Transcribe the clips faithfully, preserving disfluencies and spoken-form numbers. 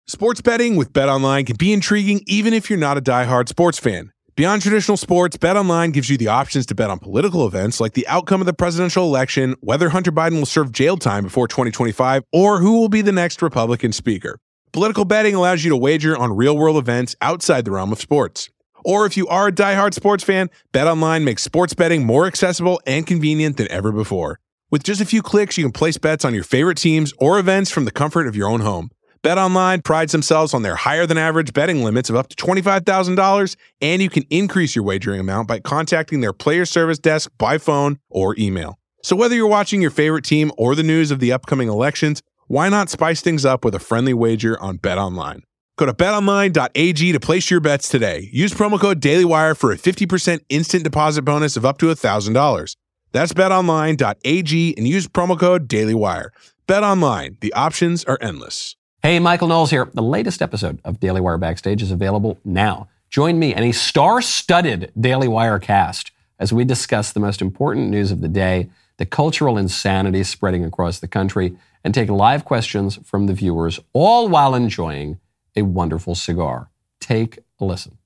Sports betting with BetOnline can be intriguing even if you're not a diehard sports fan. Beyond traditional sports, BetOnline gives you the options to bet on political events like the outcome of the presidential election, whether Hunter Biden will serve jail time before twenty twenty-five, or who will be the next Republican speaker. Political betting allows you to wager on real-world events outside the realm of sports. Or if you are a diehard sports fan, BetOnline makes sports betting more accessible and convenient than ever before. With just a few clicks, you can place bets on your favorite teams or events from the comfort of your own home. BetOnline prides themselves on their higher-than-average betting limits of up to twenty-five thousand dollars, and you can increase your wagering amount by contacting their player service desk by phone or email. So whether you're watching your favorite team or the news of the upcoming elections, why not spice things up with a friendly wager on BetOnline? Go to bet online dot a g to place your bets today. Use promo code DailyWire for a fifty percent instant deposit bonus of up to one thousand dollars. That's bet online dot a g and use promo code DailyWire. BetOnline, the options are endless. Hey, Michael Knowles here. The latest episode of Daily Wire Backstage is available now. Join me and a star-studded Daily Wire cast as we discuss the most important news of the day, the cultural insanity spreading across the country, and take live questions from the viewers, all while enjoying a wonderful cigar. Take a listen.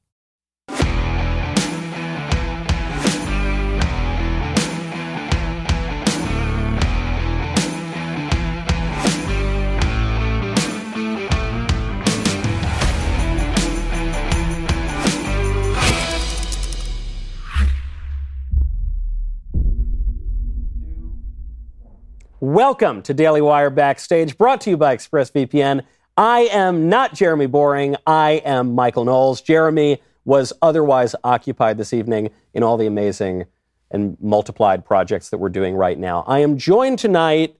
Welcome to Daily Wire Backstage, brought to you by ExpressVPN. I am not Jeremy Boring. I am Michael Knowles. Jeremy was otherwise occupied this evening in all the amazing and multiplied projects that we're doing right now. I am joined tonight.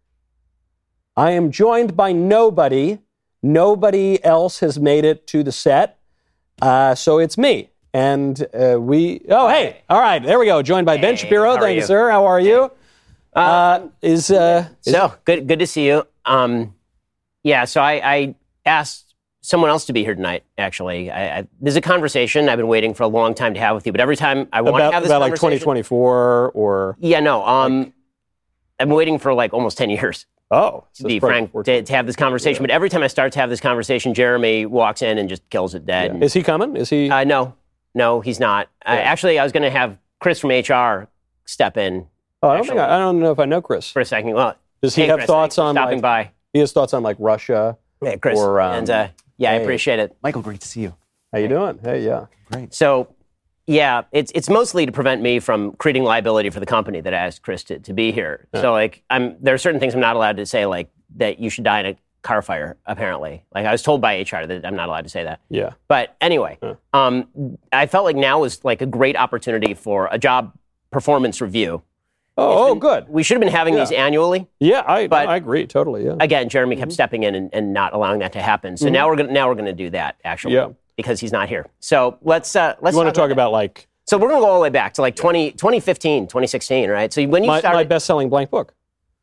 I am joined by nobody. Nobody else has made it to the set. Uh, so it's me. And uh, we... Oh, hey. All right. There we go. Joined by Hey, Ben Shapiro. how are Thank you, you? sir. How are you? Uh, is uh, is So good, good to see you. Um, yeah. So I, I asked someone else to be here tonight. Actually, I, I, there's a conversation I've been waiting for a long time to have with you. But every time I want about, to have this about like conversation, twenty twenty-four or yeah, no. Um, I've been waiting for like almost ten years. oh, To be frank, to, to have this conversation. But every time I start to have this conversation, Jeremy walks in and just kills it dead. is he coming? Is he? Uh, no, no, he's not. Uh, Yeah. actually, I was going to have Chris from H R step in oh, I don't think I, I don't know if I know Chris. for a second. Well, Does he hey, have Chris, thoughts thanks for on stopping like, by? He has thoughts on like Russia. Yeah, Chris. Or, um, and uh, yeah, I hey. appreciate it. Michael, great to see you. How you doing? Hey, yeah. Great. So, yeah, it's it's mostly to prevent me from creating liability for the company that I asked Chris to, to be here. So, like, I'm there are certain things I'm not allowed to say, like that you should die in a car fire. Apparently, like I was told by H R that I'm not allowed to say that. Yeah. But anyway, Yeah. um, I felt like now was like a great opportunity for a job performance review. Oh, oh, good. We should have been having Yeah. these annually. Yeah, I But- I agree totally. Yeah. Again, Jeremy kept stepping in and, and not allowing that to happen. So now we're gonna now we're gonna do that actually. Yeah. Because he's not here. So let's uh, let's you want to talk that. about like So we're going to go all the way back to like twenty, twenty fifteen, twenty sixteen, right? So when you my, started, my best-selling blank book?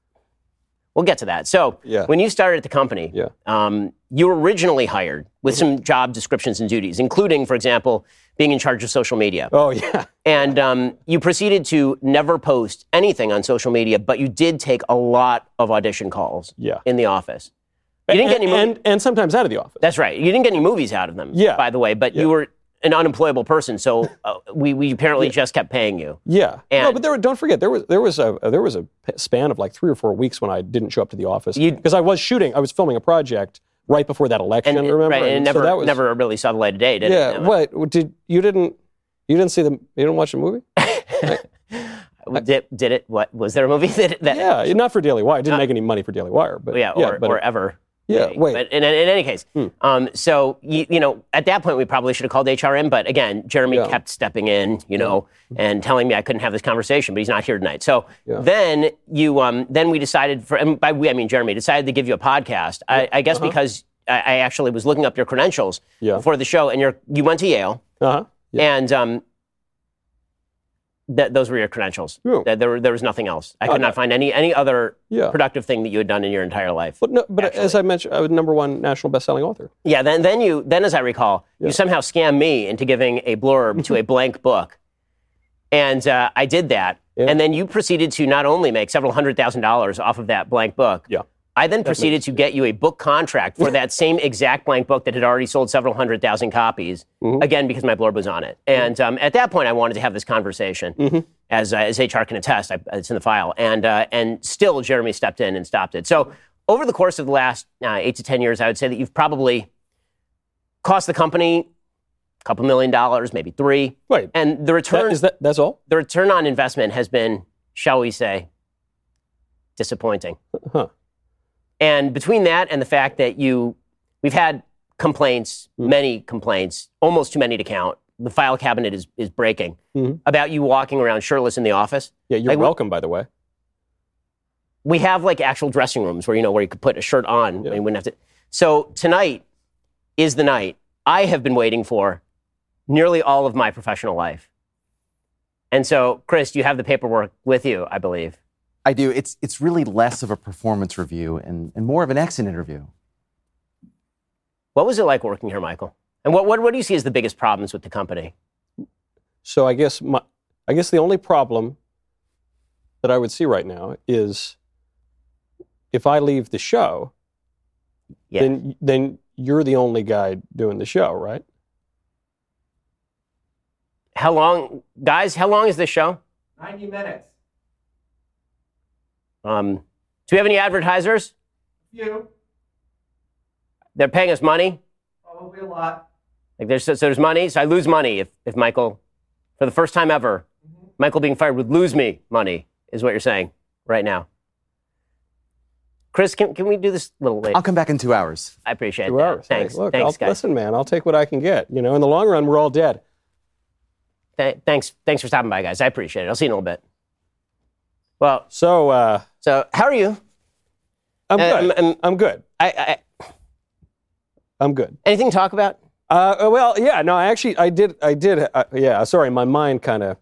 we'll get to that. So Yeah. when you started at the company, Yeah. um, you were originally hired with some job descriptions and duties, including, for example, being in charge of social media. Oh, yeah. And um, you proceeded to never post anything on social media, but you did take a lot of audition calls Yeah. in the office. You didn't get any and, movies. and and sometimes out of the office. That's right. You didn't get any movies out of them, Yeah. by the way, but Yeah. you were an unemployable person, so uh, we, we apparently just kept paying you. Yeah. no, And- but there were, don't forget there was there was a there was a p- span of like three or four weeks when I didn't show up to the office You- because I was shooting. I was filming a project right before that election. And, remember? right, and it so never, that was, never really saw the light of day, did Yeah. it? What did you didn't you didn't see the you didn't watch the movie? Did, did it? What was there a movie that? that Yeah, not for Daily Wire. I didn't make any money for Daily Wire, but yeah, or, but or ever. Yeah, maybe. wait. But in, in any case, Hmm. um, so you, you know, at that point, we probably should have called H R in. But again, Jeremy Yeah. kept stepping in, you know, and telling me I couldn't have this conversation. But he's not here tonight. So Yeah. then you, um, then we decided for, and by we I mean Jeremy decided to give you a podcast. I, I guess Uh-huh. because I, I actually was looking up your credentials Yeah. before the show, and you're you went to Yale, uh-huh. Yeah. and um, th- those were your credentials. Yeah. Th- There, were- there was nothing else. I Oh, could no. not find any any other Yeah. productive thing that you had done in your entire life. But no, but as actually. I mentioned, I was number one national best-selling author. Yeah, then then you then as I recall, Yeah. you somehow scammed me into giving a blurb to a blank book, and uh, I did that, Yeah. and then you proceeded to not only make several hundred thousand dollars off of that blank book, Yeah. I then proceeded to get you a book contract for that same exact blank book that had already sold several hundred thousand copies, mm-hmm. again, because my blurb was on it. And um, at that point, I wanted to have this conversation, mm-hmm. as uh, as H R can attest. I, it's in the file. And, uh, and still, Jeremy stepped in and stopped it. So over the course of the last uh, eight to ten years, I would say that you've probably cost the company a couple million dollars, maybe three. Right. And the return... That, is that, that's all? The return on investment has been, shall we say, disappointing. Huh. And between that and the fact that you, we've had complaints, mm-hmm. many complaints, almost too many to count. The file cabinet is, is breaking mm-hmm. about you walking around shirtless in the office. Yeah, you're like, welcome, by the way. We have like actual dressing rooms where, you know, where you could put a shirt on yeah. and you wouldn't have to. So tonight is the night I have been waiting for nearly all of my professional life. And so, Chris, you have the paperwork with you, I believe. I do. It's it's really less of a performance review and, and more of an exit interview. What was it like working here, Michael? And what, what what do you see as the biggest problems with the company? So I guess my, I guess the only problem that I would see right now is if I leave the show, yeah. then then you're the only guy doing the show, right? How long, guys, how long is this show? ninety minutes. Um, do we have any advertisers? Few. They're paying us money? Probably a lot. Like there's, so there's money, so I lose money if, if Michael, for the first time ever, mm-hmm. Michael being fired would lose me money, is what you're saying right now. Chris, can, can we do this a little later? I'll come back in two hours. I appreciate two that. Hours. Thanks. Hey, look, Thanks, I'll, guys. Listen, man, I'll take what I can get. You know, in the long run, we're all dead. Th- thanks, thanks for stopping by, guys. I appreciate it. I'll see you in a little bit. Well, so uh, so how are you? I'm uh, good. I'm, I'm, I'm good. I, I, I'm good. Anything to talk about? Uh, well, yeah. No, I actually, I did. I did. Uh, yeah. Sorry, my mind kind of.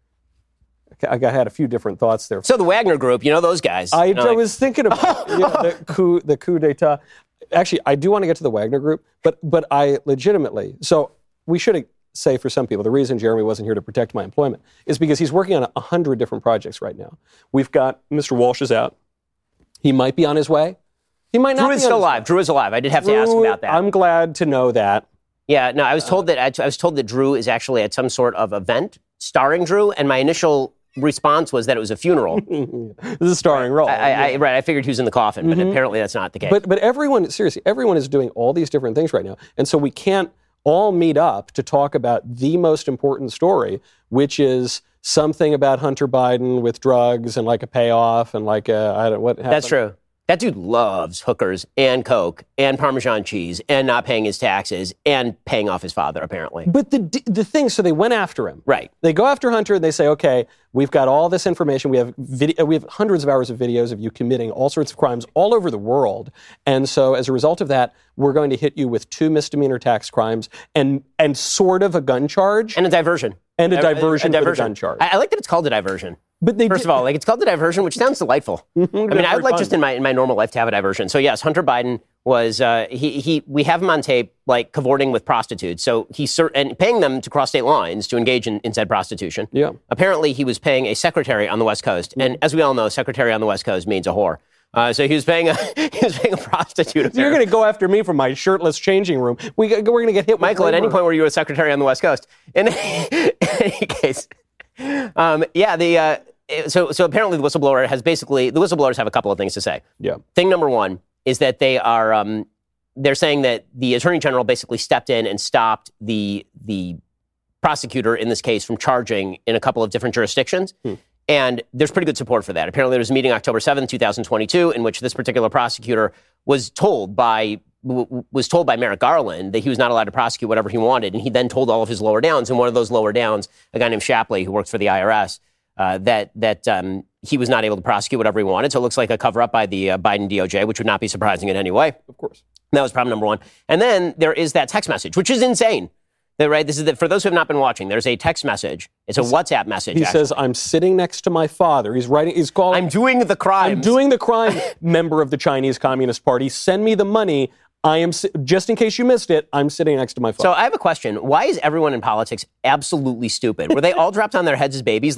I had a few different thoughts there. So the Wagner Group, you know those guys. I, you know, I like, was thinking about you know, the coup, the coup d'état. Actually, I do want to get to the Wagner Group, but but I legitimately. So we should say for some people, the reason Jeremy wasn't here to protect my employment is because he's working on a hundred different projects right now. We've got Mister Walsh is out. He might be on his way. He might not. Drew be is still alive. Way. Drew is alive. I did have Drew, to ask about that. I'm glad to know that. Yeah, no, I was told that I was told that Drew is actually at some sort of event starring Drew, and my initial response was that it was a funeral. This is a starring role. I, I, right, I figured he was in the coffin, but mm-hmm. apparently that's not the case. But but everyone, seriously, everyone is doing all these different things right now, and so we can't all meet up to talk about the most important story, which is something about Hunter Biden with drugs and like a payoff and like a, I don't what happened. That's true. That dude loves hookers and coke and Parmesan cheese and not paying his taxes and paying off his father, apparently. But the the thing, so they went after him. Right. They go after Hunter and they say, okay, we've got all this information. We have video, we have hundreds of hours of videos of you committing all sorts of crimes all over the world. And so as a result of that, we're going to hit you with two misdemeanor tax crimes and and sort of a gun charge. And a diversion. And a a, diversion, a, a diversion. for the gun charge. I, I like that it's called a diversion. But they First did, of all, like it's called the diversion, which sounds delightful. I mean, I would like fun. just in my in my normal life to have a diversion. So yes, Hunter Biden was uh, he he we have him on tape like cavorting with prostitutes. So he's cert- and paying them to cross state lines to engage in, in said prostitution. Yeah. Apparently, he was paying a secretary on the West Coast, mm-hmm. and as we all know, secretary on the West Coast means a whore. Uh, so he was paying a he was paying a prostitute. So you're going to go after me from my shirtless changing room. We we're going to get hit. Michael, with at any point were you a secretary on the West Coast? In, in any case, um, yeah, the. Uh, So, so apparently the whistleblower has basically, the whistleblowers have a couple of things to say. Yeah. Thing number one is that they are, um, they're saying that the attorney general basically stepped in and stopped the the prosecutor in this case from charging in a couple of different jurisdictions. Hmm. And there's pretty good support for that. Apparently there was a meeting October seventh, twenty twenty-two, in which this particular prosecutor was told by w- was told by Merrick Garland that he was not allowed to prosecute whatever he wanted. And he then told all of his lower downs. And one of those lower downs, a guy named Shapley, who works for the I R S, Uh, that that um, he was not able to prosecute whatever he wanted. So it looks like a cover-up by the uh, Biden D O J, which would not be surprising in any way. Of course. That was problem number one. And then there is that text message, which is insane. That, right? This is the, for those who have not been watching, there's a text message. It's a he's, WhatsApp message. He actually. says, I'm sitting next to my father. He's writing, he's calling. I'm doing the crime. I'm doing the crime, member of the Chinese Communist Party. Send me the money. I am, just in case you missed it, I'm sitting next to my father. So I have a question. Why is everyone in politics absolutely stupid? Were they all dropped on their heads as babies? Like,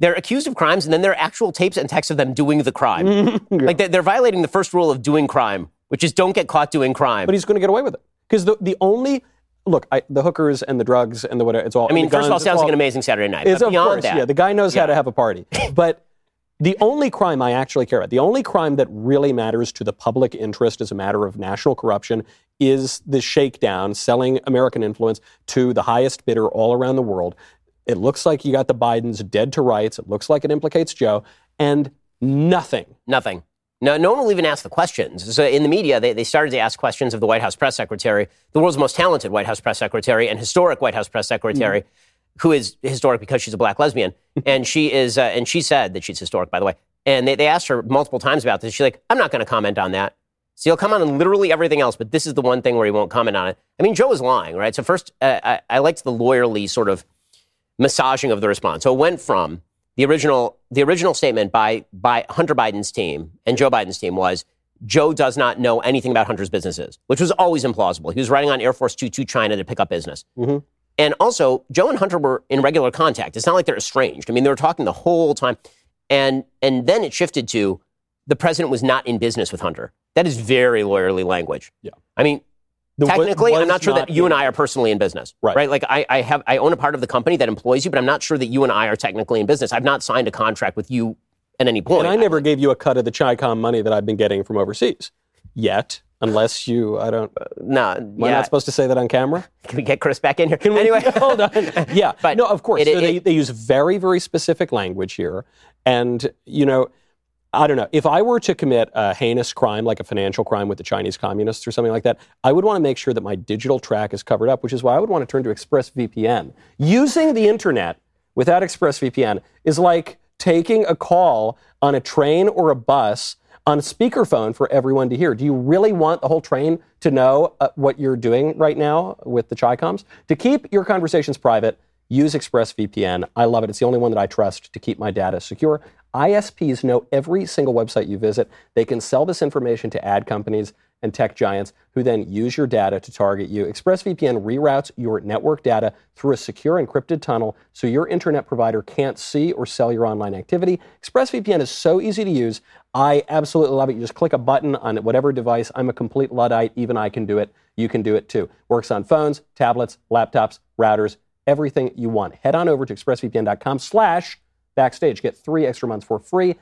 they're accused of crimes, and then there are actual tapes and texts of them doing the crime. yeah. Like they're, they're violating the first rule of doing crime, which is don't get caught doing crime. But he's going to get away with it because the the only look, I, the hookers and the drugs and the whatever, it's all. I mean, the guns, first of all, sounds all, like an amazing Saturday night. It's but of beyond course, that, yeah. The guy knows yeah. how to have a party, but. The only crime I actually care about, the only crime that really matters to the public interest as a matter of national corruption is the shakedown, selling American influence to the highest bidder all around the world. It looks like you got the Bidens dead to rights. It looks like it implicates Joe. And nothing. Nothing. No, no one will even ask the questions. So in the media, they, they started to ask questions of the White House press secretary, the world's most talented White House press secretary and historic White House press secretary, mm-hmm. who is historic because she's a black lesbian. and she is, uh, and she said that she's historic, by the way. And they, they asked her multiple times about this. She's like, I'm not going to comment on that. So he'll come on literally everything else, but this is the one thing where he won't comment on it. I mean, Joe was lying, right? So first, uh, I, I liked the lawyerly sort of massaging of the response. So it went from the original, the original statement by, by Hunter Biden's team and Joe Biden's team was, Joe does not know anything about Hunter's businesses, which was always implausible. He was riding on Air Force Two to China to pick up business. Mm-hmm. And also, Joe and Hunter were in regular contact. It's not like they're estranged. I mean, they were talking the whole time. And and then it shifted to the president was not in business with Hunter. That is very lawyerly language. Yeah. I mean, The technically, was I'm not sure not that you in- and I are personally in business. Right. Right? Like, I, I have I own a part of the company that employs you, but I'm not sure that you and I are technically in business. I've not signed a contract with you at any point. And I never gave you a cut of the Chi-Com money that I've been getting from overseas yet, unless you, I don't, No, am I yeah. not supposed to say that on camera? Can we get Chris back in here? Can we- anyway, hold on. Yeah, But no, of course. it- so it- they, they use very, very specific language here. And, you know, I don't know. If I were to commit a heinous crime, like a financial crime with the Chinese communists or something like that, I would want to make sure that my digital track is covered up, which is why I would want to turn to ExpressVPN. Using the internet without ExpressVPN is like taking a call on a train or a bus on speakerphone for everyone to hear. Do you really want the whole train to know uh, what you're doing right now with the Chi-Coms? To keep your conversations private, use ExpressVPN. I love it. It's the only one that I trust to keep my data secure. I S Ps know every single website you visit. They can sell this information to ad companies and tech giants who then use your data to target you. ExpressVPN reroutes your network data through a secure encrypted tunnel so your internet provider can't see or sell your online activity. ExpressVPN is so easy to use. I absolutely love it. You just click a button on whatever device. I'm a complete Luddite. Even I can do it. You can do it too. Works on phones, tablets, laptops, routers, everything you want. Head on over to expressvpn.com slash backstage. Get three extra months for free.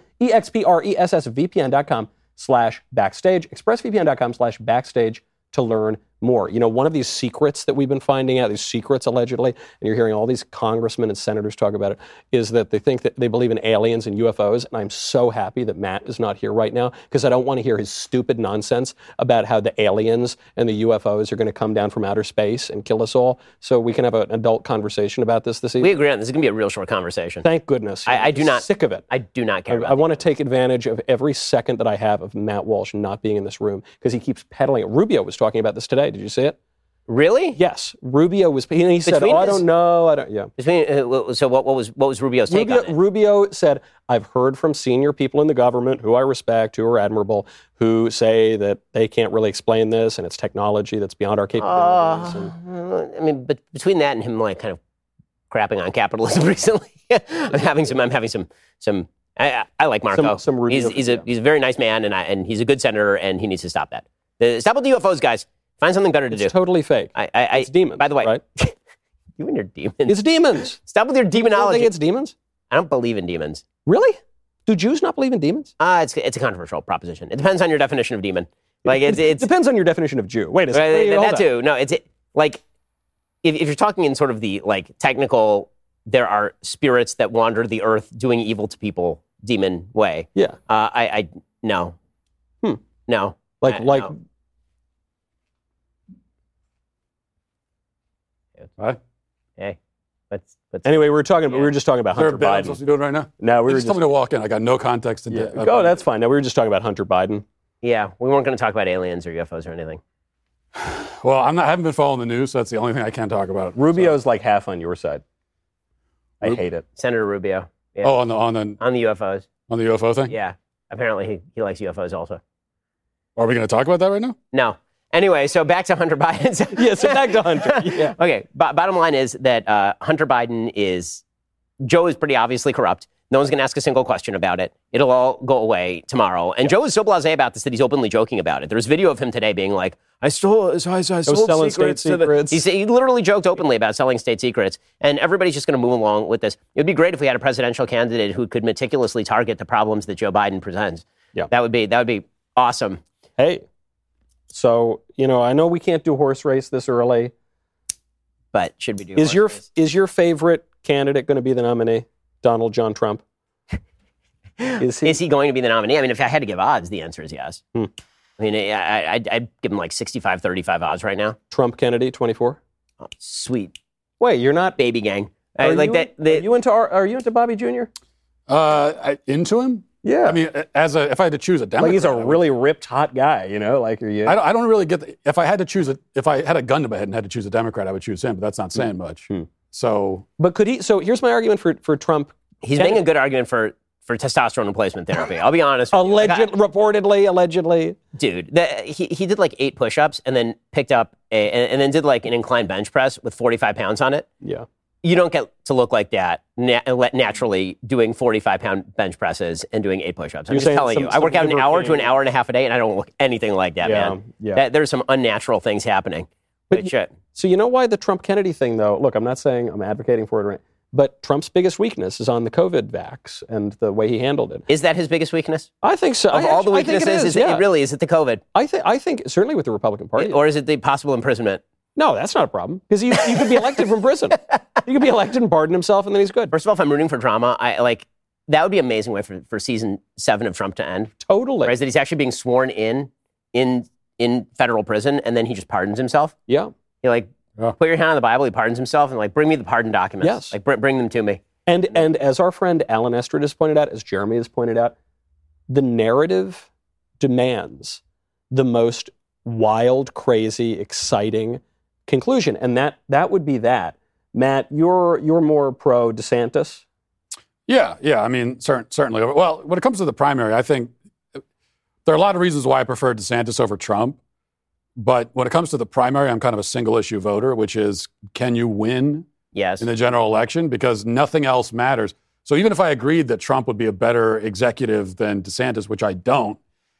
E-X-P-R-E-S-S-V-P-N.com slash backstage. ExpressVPN.com slash backstage to learn more. You know, one of these secrets that we've been finding out, these secrets allegedly, and you're hearing all these congressmen and senators talk about it, is that they think that they believe in aliens and U F Os. And I'm so happy that Matt is not here right now because I don't want to hear his stupid nonsense about how the aliens and the U F Os are going to come down from outer space and kill us all. So we can have an adult conversation about this this we evening. agree on this. This is going to be a real short conversation. Thank goodness. I, I do I'm not. Sick of it. I do not care I, about I want to take advantage of every second that I have of Matt Walsh not being in this room because he keeps peddling it. Rubio was talking about this today. Did you see it? Really? Yes. Rubio was, and he said, Between oh, I this- don't know. I don't, yeah. Between, uh, so what, what was what was Rubio's take Rubio, on it? Rubio said, I've heard from senior people in the government who I respect, who are admirable, who say that they can't really explain this and it's technology that's beyond our capabilities. and, Uh, I mean, but between that and him, like, kind of crapping on capitalism recently, I'm having some. I'm having some. Some. I, I, I like Marco. Some- some Rubio- he's, he's a yeah. he's a very nice man, and I, and he's a good senator, and he needs to stop that. Uh, stop with the U F Os, guys. Find something better to it's do. totally fake. I, I, I, It's demons. By the way, right? you and your demons. It's demons. Stop with your You don't demonology. think it's demons? I don't believe in demons. Really? Do Jews not believe in demons? Uh, it's it's a controversial proposition. It depends on your definition of demon. Like it's it's Depends on your definition of Jew. Wait a second. Right, Wait, hold that on. too. No, it's it, like if, if you're talking in sort of the like technical, there are spirits that wander the earth doing evil to people, demon way. Yeah. Uh, I, I no, Hmm. no, Like, I- like, no. What? Hey, let's let's. anyway, we were talking about, we Yeah. were just talking about Is there a Hunter bit I'm Biden. supposed to be doing right now? No, we You were just just, told me to walk in. I got no context. In yeah. it. Oh, that's fine. No, we were just talking about Hunter Biden. Yeah, we weren't going to talk about aliens or U F Os or anything. Well, I'm not. I haven't been following the news, so that's the only thing I can talk about. Rubio's like half on your side. I Rub- hate it. Senator Rubio. Yeah. So- oh, on the on the On the U F Os. on the U F O thing. Yeah. Apparently he, he likes U F Os also. Are we going to talk about that right now? No. Anyway, so back to Hunter Biden. Yeah, so back to Hunter. Yeah. Okay, b- bottom line is that uh, Hunter Biden is, Joe is pretty obviously corrupt. No one's going to ask a single question about it. It'll all go away tomorrow. And Joe is so blasé about this that he's openly joking about it. There's video of him today being like, I stole, I, I sold selling secrets. state to the-" secrets. He's, he literally joked openly about selling state secrets. And everybody's just going to move along with this. It would be great if we had a presidential candidate who could meticulously target the problems that Joe Biden presents. Yeah. That would be, that would be awesome. Hey, so, you know, I know we can't do horse race this early. But should we do Is horse your race? is your favorite candidate going to be the nominee? Donald John Trump? Is he? Is he going to be the nominee? I mean, if I had to give odds, the answer is yes. Hmm. I mean, I, I, I'd, I'd give him like sixty-five thirty-five odds right now. Trump Kennedy twenty-four? Oh, sweet. Wait, you're not Baby gang. Are, I, like you, that. The, are you into are, are you into Bobby Junior? Uh, I, into him? Yeah. I mean, as a, if I had to choose a Democrat, Like he's a I would- really ripped hot guy, you know, like are you I don't, I don't really get. The, if I had to choose a, if I had a gun to my head and had to choose a Democrat, I would choose him. But that's not saying much. Hmm. So But could he so here's my argument for for Trump. he's Kennedy- making a good argument for, for testosterone replacement therapy. I'll be honest. with you. Like, Alleged, I- reportedly, allegedly. dude, the, he, he did like eight push-ups and then picked up a, and, and then did like an inclined bench press with forty-five pounds on it. Yeah. You don't get to look like that na- naturally doing forty-five pound bench presses and doing eight push-ups. I'm You're just saying telling some- you. I work some out an hour to an Ivermectin. hour and a half a day, and I don't look anything like that, Yeah, man. yeah. That, there's some unnatural things happening. But Which, uh, So you know why the Trump Kennedy thing, though? Look, I'm not saying I'm advocating for it, or anything, but Trump's biggest weakness is on the COVID vax and the way he handled it. is that his biggest weakness? I think so. Of I all the actually- I think weaknesses, it is, yeah. it really, is it the COVID? I think I think certainly with the Republican Party. Or is it the possible imprisonment? No, that's not a problem because you, you could be elected from prison. You could be elected and pardon himself, and then he's good. First of all, if I'm rooting for drama, I like that would be an amazing way for, for season seven of Trump to end. Totally. Right? Is that he's actually being sworn in in in federal prison, and then he just pardons himself. Yeah. He like Yeah. put your hand on the Bible. He pardons himself, and like bring me the pardon documents. Yes. Like br- bring them to me. And and as our friend Alan Estrid has pointed out, as Jeremy has pointed out, the narrative demands the most wild, crazy, exciting conclusion, and that that would be that. Matt, you're you're more pro DeSantis. yeah, yeah. I mean, cer- certainly. Well, when it comes to the primary, I think there are a lot of reasons why I prefer DeSantis over Trump. But when it comes to the primary, I'm kind of a single issue voter, which is can you win Yes. in the general election? Because nothing else matters. So even if I agreed that Trump would be a better executive than DeSantis, which I don't,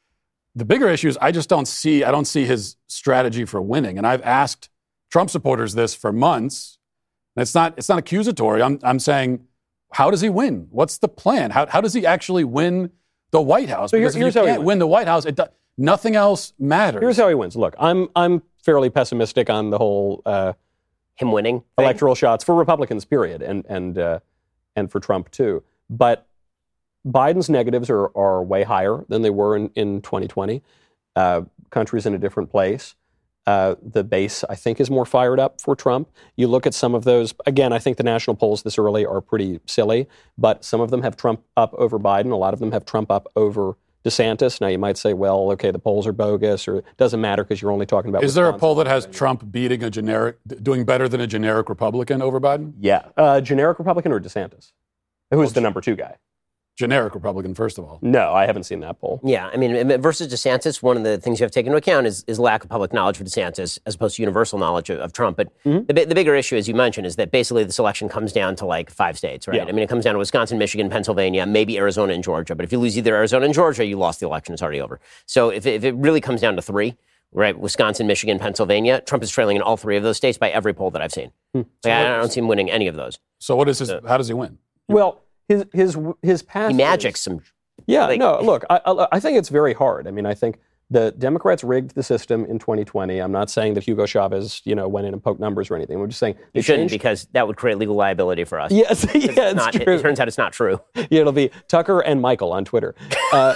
the bigger issue is I just don't see, I don't see his strategy for winning. And I've asked Trump supporters this for months. And it's not, it's not accusatory. I'm, I'm saying, how does he win? What's the plan? How, how does he actually win the White House? So here- Because if here's you how he can't wins. win the White House, it do, nothing else matters. Here's how he wins. Look, I'm I'm fairly pessimistic on the whole uh, Him winning. thing? electoral shots for Republicans, period, and and uh, and for Trump too. But Biden's negatives are are way higher than they were in in twenty twenty. Uh, country's in a different place. Uh, the base, I think, is more fired up for Trump. You look at some of those. Again, I think the national polls this early are pretty silly, but some of them have Trump up over Biden. A lot of them have Trump up over DeSantis. Now, you might say, well, okay, the polls are bogus, or it doesn't matter because you're only talking about Is there a Wisconsin. poll that has Trump beating a generic, doing better than a generic Republican over Biden? Yeah. Uh, generic Republican or DeSantis? Who's the number two guy? Generic Republican, first of all. No, I haven't seen that poll. Yeah, I mean, versus DeSantis, one of the things you have to take into account is, is lack of public knowledge for DeSantis as opposed to universal knowledge of, of Trump. But Mhm. the, bi- the bigger issue, as you mentioned, is that basically this election comes down to like five states, right? Yeah. I mean, it comes down to Wisconsin, Michigan, Pennsylvania, maybe Arizona and Georgia. But if you lose either Arizona and Georgia, you lost the election. It's already over. So if it, if it really comes down to three, right, Wisconsin, Michigan, Pennsylvania, Trump is trailing in all three of those states by every poll that I've seen. Like, I, I don't see him winning any of those. So what is his, how does he win? Well, his his his path. He is- magics some. Yeah, like- no, look, I, I, I think it's very hard. I mean, I think the Democrats rigged the system in twenty twenty. I'm not saying that Hugo Chavez, you know, went in and poked numbers or anything. We're just saying they You shouldn't, changed- because that would create legal liability for us. Yes, yeah, It's it's not, it, true. it turns out it's not true. Yeah, it'll be Tucker and Michael on Twitter. Uh,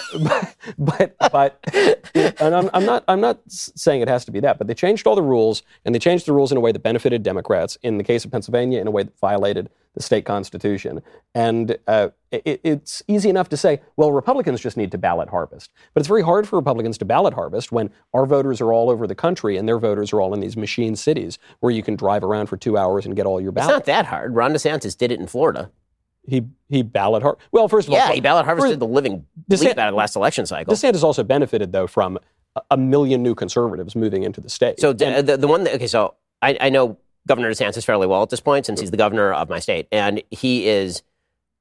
but, but, but, and I'm, I'm not, I'm not s- saying it has to be that, but they changed all the rules, and they changed the rules in a way that benefited Democrats. In the case of Pennsylvania, in a way that violated the state constitution. And uh, it, it's easy enough to say, well, Republicans just need to ballot harvest. But it's very hard for Republicans to ballot harvest when our voters are all over the country and their voters are all in these machine cities where you can drive around for two hours and get all your It's ballots. not that hard. Ron DeSantis did it in Florida. He he ballot har- Well, first of all, Yeah, he ballot harvested the living DeSan- bleep out of the last election cycle. DeSantis also benefited, though, from a- a million new conservatives moving into the state. So the, the, the one that, okay, so I, I know Governor DeSantis fairly well at this point since he's the governor of my state. And he is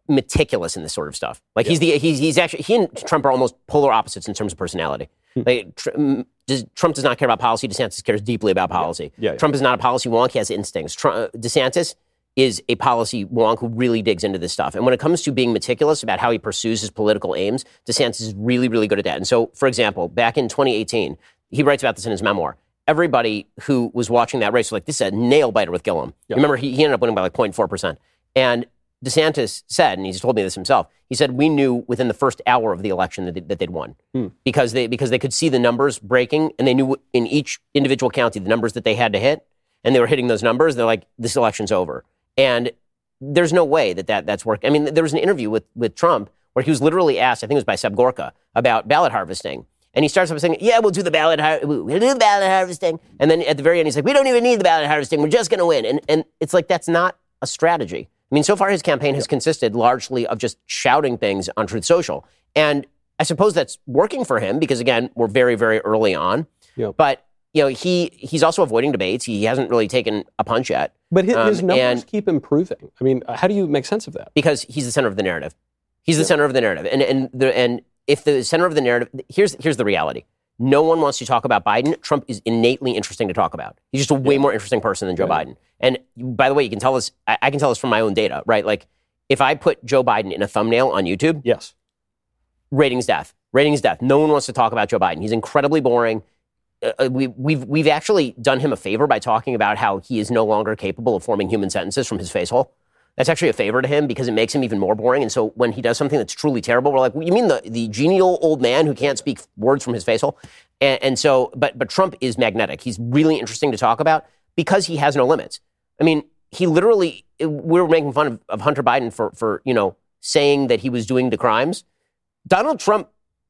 meticulous in this sort of stuff. Like, yeah. he's the he's he's actually he and Trump are almost polar opposites in terms of personality. Hmm. Like, tr- does, Trump does not care about policy. DeSantis cares deeply about policy. Yeah. Yeah, yeah. Trump is not a policy wonk. He has instincts. Trump, DeSantis is a policy wonk who really digs into this stuff. And when it comes to being meticulous about how he pursues his political aims, DeSantis is really, really good at that. And so, for example, back in twenty eighteen, he writes about this in his memoir. Everybody who was watching that race was like, this is a nail biter with Gillum. Yeah. Remember, he, he ended up winning by like zero point four percent. And DeSantis said, and he's told me this himself, he said, we knew within the first hour of the election that, they, that they'd won hmm. because they because they could see the numbers breaking, and they knew in each individual county the numbers that they had to hit, and they were hitting those numbers. They're like, this election's over. And there's no way that, that that's working. I mean, there was an interview with, with Trump where he was literally asked, I think it was by Seb Gorka, about ballot harvesting. And he starts off saying, yeah, we'll do the ballot har- we'll do the ballot harvesting. And then at the very end, he's like, we don't even need the ballot harvesting. We're just going to win. And and it's like, that's not a strategy. I mean, so far his campaign has consisted largely of just shouting things on Truth Social. And I suppose that's working for him because, again, we're very, very early on. Yep. But, you know, he he's also avoiding debates. He hasn't really taken a punch yet. But his, um, his numbers and, keep improving. I mean, how do you make sense of that? Because he's the center of the narrative. He's the Yeah. center of the narrative. And and the, and if the center of the narrative, here's here's the reality. No one wants to talk about Biden. Trump is innately interesting to talk about. He's just a way more interesting person than Joe Right. Biden. And by the way, you can tell this, I, I can tell this from my own data, right? Like, if I put Joe Biden in a thumbnail on YouTube, Yes. ratings death. Ratings death. No one wants to talk about Joe Biden. He's incredibly boring. Uh, we, we've we've actually done him a favor by talking about how he is no longer capable of forming human sentences from his face hole. That's actually a favor to him because it makes him even more boring. And so when he does something that's truly terrible, we're like, well, you mean the, the genial old man who can't speak words from his face hole? And, and so, but but Trump is magnetic. He's really interesting to talk about because he has no limits. I mean, he literally, we were making fun of, of Hunter Biden for, for, you know, saying that he was doing the crimes. Donald Trump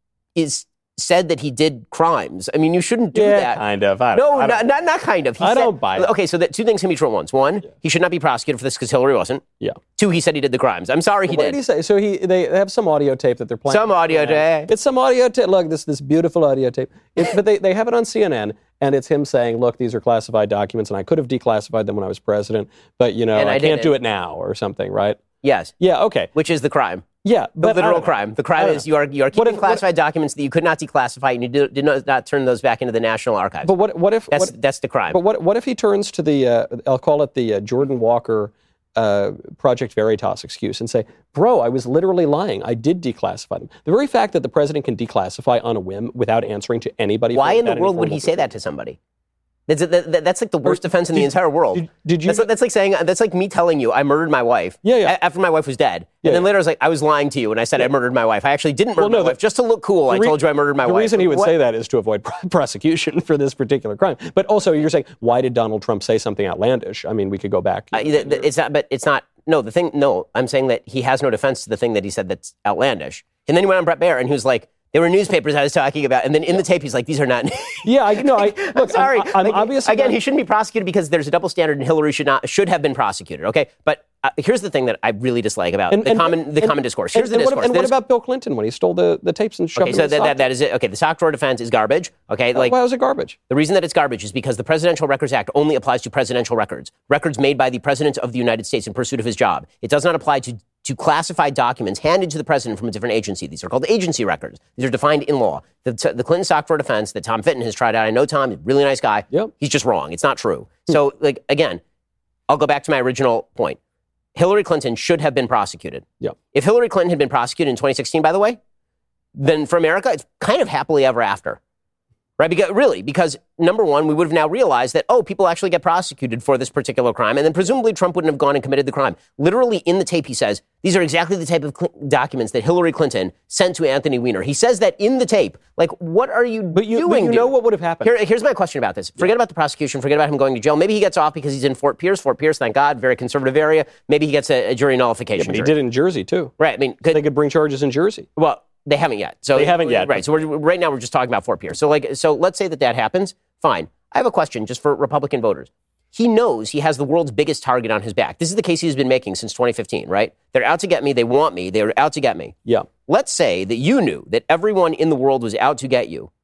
is said that he did crimes. I mean, you shouldn't do yeah, that. kind of. I don't, No, I don't, not, not not kind of. He I said, don't buy it. Okay, so that two things can be true at once. One, Yeah. he should not be prosecuted for this because Hillary wasn't. Yeah. Two, he said he did the crimes. I'm sorry he What did. did he say? So he they have some audio tape that they're playing. Some audio tape. It's some audio tape. Look, this this beautiful audio tape. It, but they, they have it on C N N, and it's him saying, "Look, these are classified documents, and I could have declassified them when I was president, but you know, And I, I can't didn't." do it now," or something, right? Yes, Yeah. Okay. which is the crime. Yeah. The But I literal don't know. crime. The I crime don't is know. you are you are What keeping if- what- classified documents that you could not declassify, and you did, did not, not turn those back into the National Archives. But what what if that's what, that's the crime. But what what if he turns to the uh, I'll call it the uh, Jordan Walker uh, Project Veritas excuse and say, "Bro, I was literally lying. I did declassify them." The very fact that the president can declassify on a whim without answering to anybody. Why for, in the without any world would formal he say that to somebody? That's, that, that- that's like the worst Or offense in the did- entire world. Did, did you? That's, like- that's like saying that's like me telling you I murdered my wife. Yeah, yeah. a- After my wife was dead, and Yeah, then yeah. later I was like I was lying to you, and I said I murdered my wife. I actually didn't murder Well, no, my the- wife just to look cool. I The re- told you I murdered my the wife. reason he would What? say that is to avoid pr- prosecution for this particular crime. But also, you're saying, why did Donald Trump say something outlandish? I mean, we could go back. Uh, th- th- it's not, but it's not. No, the thing. No, I'm saying that he has no defense to the thing that he said that's outlandish. And then he went on Brett Baer, and he was like, "There were newspapers I was talking about." And then in the tape, he's like, "These are not." yeah, I no, I I'm look. sorry. I'm, I'm Like, obviously again, not- he shouldn't be prosecuted because there's a double standard, and Hillary should not should have been prosecuted. Okay, but uh, here's the thing that I really dislike about And- the and- common the and- common discourse. and- Here's and the what- discourse. And The what dis- about Bill Clinton when he stole the, the tapes and shoved Okay, them so in the that, that, sock? that is it. Okay, the sock drawer defense is garbage. Okay, like Why was it garbage? the reason that it's garbage is because the Presidential Records Act only applies to presidential records, records made by the President of the United States in pursuit of his job. It does not apply to, to classified documents handed to the President from a different agency. These are called agency records. These are defined in law. The, the Clinton sock drawer defense that Tom Fitton has tried out, I know Tom, he's a really nice guy. Yep. He's just wrong. It's not true. So, like, again, I'll go back to my original point. Hillary Clinton should have been prosecuted. Yep. If Hillary Clinton had been prosecuted in twenty sixteen, by the way, then for America, it's kind of happily ever after. Right? Because, really, because number one, we would have now realized that, oh, people actually get prosecuted for this particular crime. And then presumably Trump wouldn't have gone and committed the crime. Literally in the tape, he says, these are exactly the type of cl- documents that Hillary Clinton sent to Anthony Weiner. He says that in the tape. Like, what are you But you, doing, but you know dude? what would have happened. Here, here's my question about this. Forget about the prosecution. Forget about him going to jail. Maybe he gets off because he's in Fort Pierce. Fort Pierce, thank God, very conservative area. Maybe he gets a, a jury nullification. but he jury. did it in Jersey, too. Right. I mean, could, They could bring charges in Jersey. well, they haven't yet. So They haven't yet, Right. but- So we're, right now we're just talking about Fort Pierce. So like, so let's say that that happens. Fine. I have a question just for Republican voters. He knows he has the world's biggest target on his back. This is the case he's been making since twenty fifteen, right? They're out to get me. They want me. They're out to get me. Yeah. Let's say that you knew that everyone in the world was out to get you.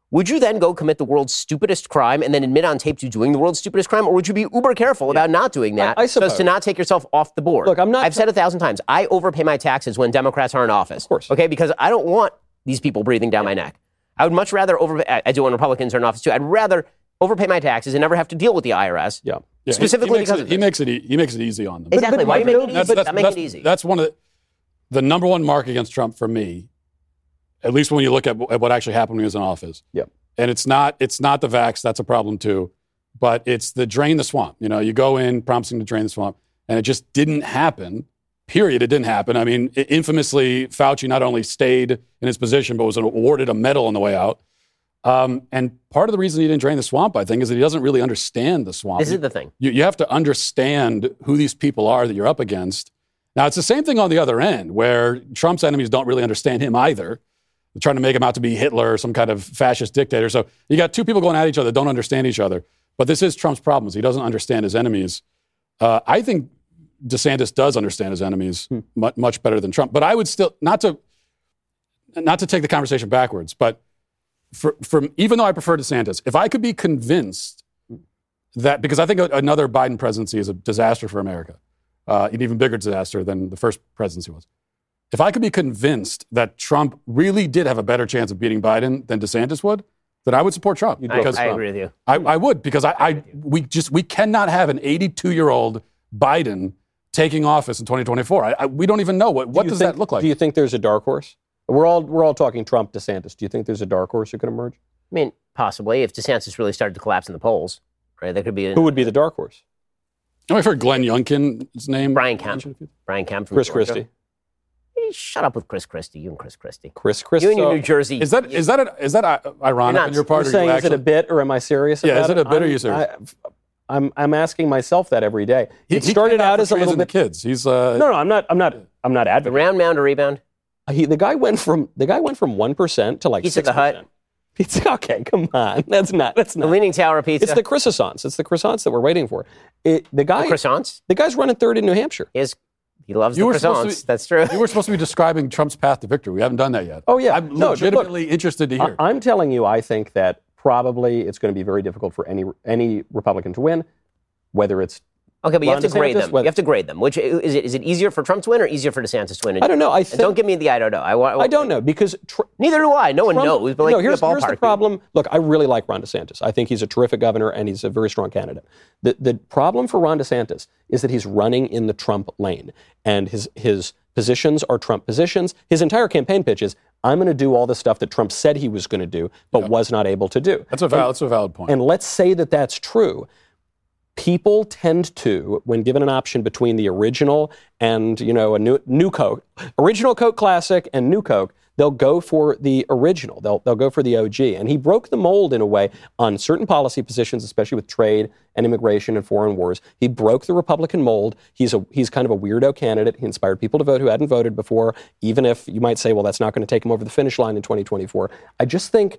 would you then go commit the world's stupidest crime and then admit on tape to doing the world's stupidest crime? Or would you be uber careful yeah. about not doing that I, I so as to not take yourself off the board? Look, I'm not. I've said a thousand times, I overpay my taxes when Democrats are in office. Of course. Okay, because I don't want these people breathing down yeah. my neck. I would much rather overpay, I do when Republicans are in office too, I'd rather overpay my taxes and never have to deal with the I R S. Yeah. yeah specifically he, he because it, of he makes it he makes it easy on them. Exactly. But, but, Why are you making it easy? That's, that's, make that's, it easy. That's one of the, the number one mark against Trump for me, at least when you look at, at what actually happened when he was in office. Yeah. And it's not it's not the vax, that's a problem too, but it's the drain the swamp. You know, you go in promising to drain the swamp, and it just didn't happen. Period. It didn't happen. I mean, infamously, Fauci not only stayed in his position, but was awarded a medal on the way out. Um, and part of the reason he didn't drain the swamp, I think, is that he doesn't really understand the swamp. This is the thing. You, you have to understand who these people are that you're up against. Now, it's the same thing on the other end, where Trump's enemies don't really understand him either. They're trying to make him out to be Hitler or some kind of fascist dictator. So you got two people going at each other that don't understand each other. But this is Trump's problem. He doesn't understand his enemies. Uh, I think DeSantis does understand his enemies hmm. much, much better than Trump. But I would still, not to not to take the conversation backwards, but for, for even though I prefer DeSantis, if I could be convinced that, because I think another Biden presidency is a disaster for America, uh, an even bigger disaster than the first presidency was. If I could be convinced that Trump really did have a better chance of beating Biden than DeSantis would, then I would support Trump. I, I agree with you. I, I would, because I, I we just we cannot have an eighty-two-year-old Biden taking office in twenty twenty-four. I, I, we don't even know what what do does think, that look like. Do you think there's a dark horse? We're all we're all talking Trump, DeSantis. Do you think there's a dark horse who could emerge? I mean, possibly if DeSantis really started to collapse in the polls, right? That could be. A, who would be the dark horse? I've heard Glenn Youngkin's name. Brian Kemp. Brian Kemp from Chris Georgia. Christie. Shut up with Chris Christie. You and Chris Christie. Chris Christie. You and your New Jersey. Is that is that a, is that ironic on your part? You're saying, is it a bit, or am I serious yeah, about is it a bit, I'm, or are you serious? I, I'm I'm asking myself that every day. He, it started out as a little bit. Kids. He's uh, no, no. I'm not. I'm not. I'm not The advocating. round mound or rebound? He, the guy went from the guy went from one percent to like Pizza six the Hut. percent. Pizza. Okay, come on. That's not. That's The not. Leaning Tower pizza. It's the croissants. It's the croissants that we're waiting for. It, the guy. The croissants. The guy's running third in New Hampshire. He is. He loves You the were supposed to croissants. be- That's true. You were supposed to be describing Trump's path to victory. We haven't done that yet. Oh, yeah. I'm No, legitimately look, interested to hear. I, I'm telling you, I think that probably it's going to be very difficult for any any Republican to win, whether it's. Okay, but you Ron have to grade DeSantis, them. whether- You have to grade them. Which is it? Is it easier for Trump to win or easier for DeSantis to win? I don't know. I And think, don't give me the I don't know. I, I, I don't know because. Tr- Neither do I. No one Trump- knows. But like, no, here's, the here's the ballpark. problem. Look, I really like Ron DeSantis. I think he's a terrific governor and he's a very strong candidate. The the problem for Ron DeSantis is that he's running in the Trump lane, and his his positions are Trump positions. His entire campaign pitch is, I'm going to do all the stuff that Trump said he was going to do, but Yep. was not able to do. That's a valid, that's a valid point. And let's say that that's true. People tend to, when given an option between the original and, you know, a new new Coke, original Coke Classic and new Coke, they'll go for the original. They'll they'll go for the O G. And he broke the mold in a way on certain policy positions, especially with trade and immigration and foreign wars. He broke the Republican mold. He's a he's kind of a weirdo candidate. He inspired people to vote who hadn't voted before, even if you might say, well, that's not going to take him over the finish line in twenty twenty-four. I just think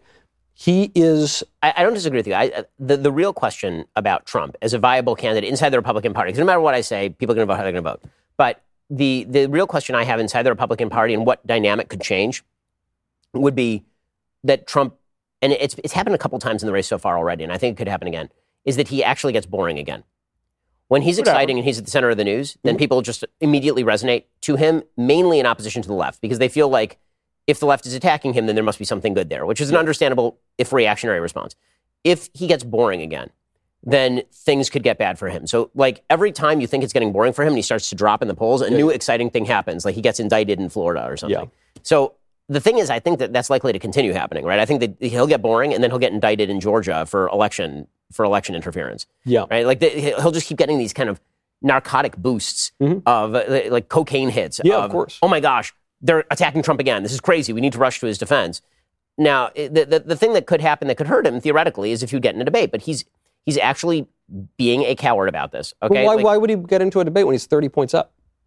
he is. I, I don't disagree with you. I, the, the real question about Trump as a viable candidate inside the Republican Party, because no matter what I say, people are going to vote how they're going to vote. But the, the real question I have inside the Republican Party and what dynamic could change would be that Trump, and it's, it's happened a couple times in the race so far already, and I think it could happen again, is that he actually gets boring again. When he's Whatever. exciting and he's at the center of the news, then Mhm. people just immediately resonate to him, mainly in opposition to the left, because they feel like if the left is attacking him, then there must be something good there, which is an understandable, if reactionary response. If he gets boring again, then things could get bad for him. So, like, every time you think it's getting boring for him and he starts to drop in the polls, a Yeah. new exciting thing happens, like he gets indicted in Florida or something. Yeah. So the thing is, I think that that's likely to continue happening, right? I think that he'll get boring and then he'll get indicted in Georgia for election for election interference, Yeah. right? Like the, he'll just keep getting these kind of narcotic boosts Mhm. of uh, like cocaine hits. Yeah, of course. Oh my gosh, they're attacking Trump again. This is crazy. We need to rush to his defense. Now, the, the, the thing that could happen that could hurt him theoretically is if you get in a debate, but he's he's actually being a coward about this. Okay, Well, why, Like, why would he get into a debate when he's thirty points up?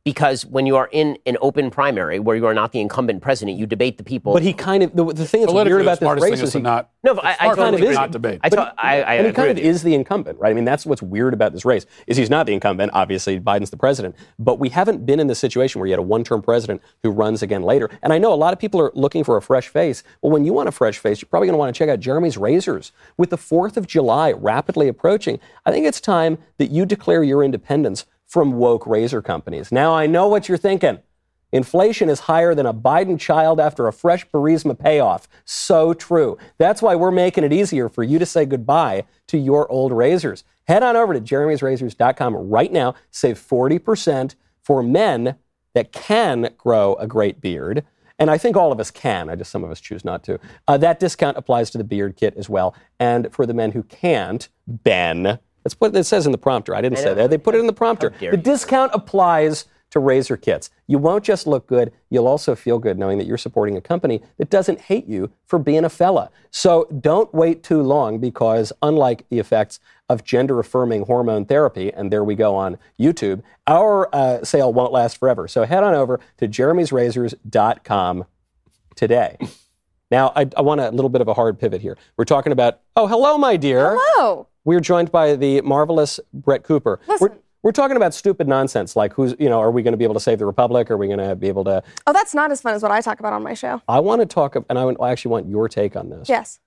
because when you are in an open primary where you are not the incumbent president, you debate the people. But he kind of, the, the thing that's weird Politically, about the this smartest race thing is is to he, not. no, but I, I smart totally thing to agree. not debate. I, to, I, I and he agree kind of with you. is the incumbent, right? I mean, that's what's weird about this race, is he's not the incumbent. Obviously, Biden's the president. But we haven't been in this situation where you had a one-term president who runs again later. And I know a lot of people are looking for a fresh face. Well, when you want a fresh face, you're probably going to want to check out Jeremy's Razors. With the fourth of July rapidly approaching, I think it's time that you declare your independence from woke razor companies. Now, I know what you're thinking. Inflation is higher than a Biden child after a fresh Burisma payoff. So true. That's why we're making it easier for you to say goodbye to your old razors. Head on over to jeremy's razors dot com right now. Save forty percent for men that can grow a great beard. And I think all of us can. I just, some of us choose not to. Uh, that discount applies to the beard kit as well. And for the men who can't, Ben, that's what it says in the prompter. I didn't I say know. that. They put it in the prompter. How dare The you. discount applies to razor kits. You won't just look good, you'll also feel good knowing that you're supporting a company that doesn't hate you for being a fella. So don't wait too long, because unlike the effects of gender-affirming hormone therapy, and there we go on YouTube, our uh, sale won't last forever. So head on over to jeremy's razors dot com today. Now, I, I want a little bit of a hard pivot here. We're talking about, oh, hello, my dear. Hello. We're joined by the marvelous Brett Cooper. Listen. We're, we're talking about stupid nonsense, like who's, you know, are we going to be able to save the republic? Are we going to be able to? Oh, that's not as fun as what I talk about on my show. I want to talk, and I, would- I actually want your take on this. Yes.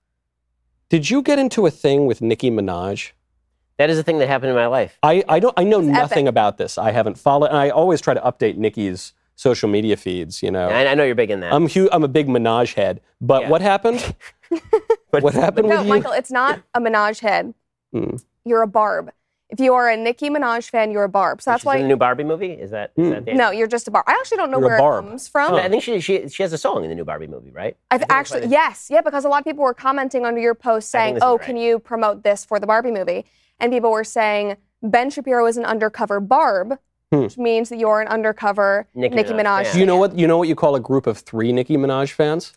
Did you get into a thing with Nicki Minaj? That is a thing that happened in my life. I, I don't. I know It's nothing epic. about this. I haven't followed, and I always try to update Nicki's social media feeds. You know, And I know you're big in that. I'm hu- I'm a big Minaj head. But Yeah. what happened? But- what happened No, with you? Michael, it's not a Minaj head. Hmm. You're a Barb. If you are a Nicki Minaj fan, you're a Barb. So that's She's why. in the new Barbie movie? Is that, is that the No, you're just a Barb. I actually don't know You're a where it Barb. comes from. I think she, she she has a song in the new Barbie movie, right? I I th- think that's actually, what it- yes, yeah, because a lot of people were commenting under your post I think saying, this is "Oh, right. can you promote this for the Barbie movie?" And people were saying Ben Shapiro is an undercover Barb, Hmm. which means that you're an undercover Nicki Nicki, Minaj Minaj. fan. Do you know what you know what you call a group of three Nicki Minaj fans?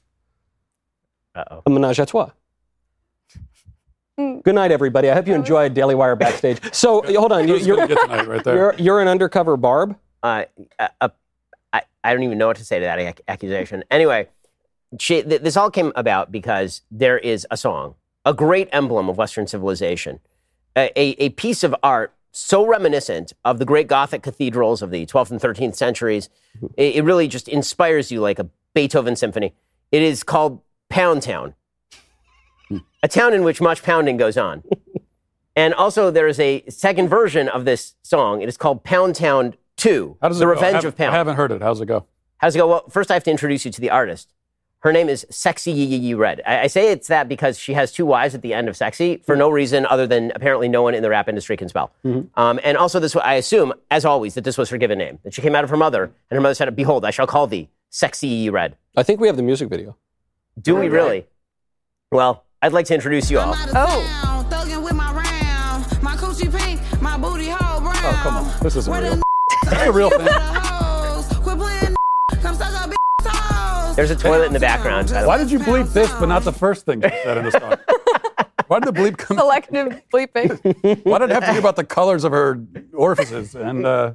Uh-oh. A menage a trois. Mm. Good night, everybody. I hope you enjoyed Daily Wire Backstage. So, hold on. You, Who's gonna you're, get tonight right there? you're, you're an undercover Barb? Uh, uh, uh, I, I don't even know what to say to that ac- accusation. Anyway, she, th- this all came about because there is a song, a great emblem of Western civilization, a, a, a piece of art so reminiscent of the great Gothic cathedrals of the twelfth and thirteenth centuries. It, it really just inspires you like a Beethoven symphony. It is called Pound Town, a town in which much pounding goes on. And also there is a second version of this song. It is called Pound Town two, How does The it go? Revenge I haven't- of Pound. I haven't heard it. How's it go? How's it go? Well, first I have to introduce you to the artist. Her name is Sexy Yee Yee Yee Red. I, I say it's that because she has two Y's at the end of sexy for no reason other than apparently no one in the rap industry can spell. Um, and also this, I assume, as always, that this was her given name. That she came out of her mother, and her mother said, "Behold, I shall call thee Sexy Yee Yee Red." I think we have the music video. Do we really? Well, I'd like to introduce you all. Oh. Thuggin' with my round. My coochie pink, my booty hole brown. Oh, come on. This isn't Where real. the Is that a real thing? hoes? Quit playing. Come suck a bitch toes. There's a toilet in the background. by the way. Why did you bleep this, but not the first thing you said in the song? Why did the bleep come? Selective bleeping. Why did it have to be about the colors of her orifices? And uh,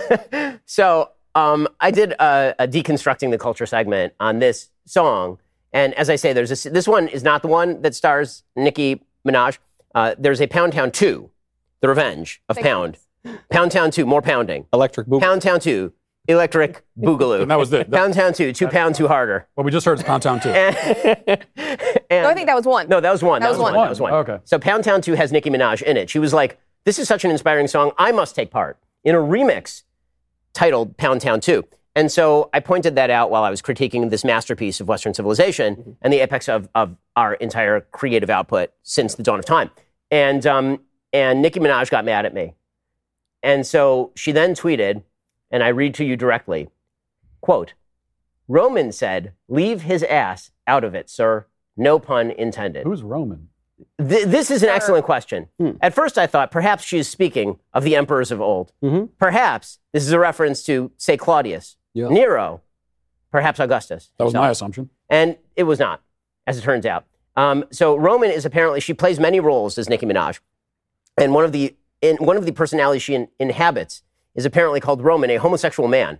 So um, I did a, a deconstructing the culture segment on this song, and as I say, there's this. This one is not the one that stars Nicki Minaj. Uh, there's a Pound Town two, The Revenge of Thank Pound. Pound Town two, more pounding. Electric Boogaloo. Pound Town two, Electric Boogaloo. and that was it. That, Pound Town two, two pound two harder. what we just heard is Pound Town two. And- No, I think that was one. No, that was one. That, was one. one. That was one. Okay. So Pound Town two has Nicki Minaj in it. She was like, "This is such an inspiring song. I must take part in a remix titled Pound Town two." And so I pointed that out while I was critiquing this masterpiece of Western civilization and the apex of, of our entire creative output since the dawn of time. And um, and Nicki Minaj got mad at me. And so she then tweeted, and I read to you directly, quote, "Roman said, 'Leave his ass out of it, sir.' No pun intended." Who's Roman? Th- this is an excellent question. At first, I thought perhaps she is speaking of the emperors of old. Mhm. Perhaps this is a reference to, say, Claudius, Yeah. Nero, perhaps Augustus. That was himself. my assumption. And it was not, as it turns out. Um, so Roman is apparently, she plays many roles as Nicki Minaj. And one of the in, one of the personalities she in, inhabits is apparently called Roman, a homosexual man.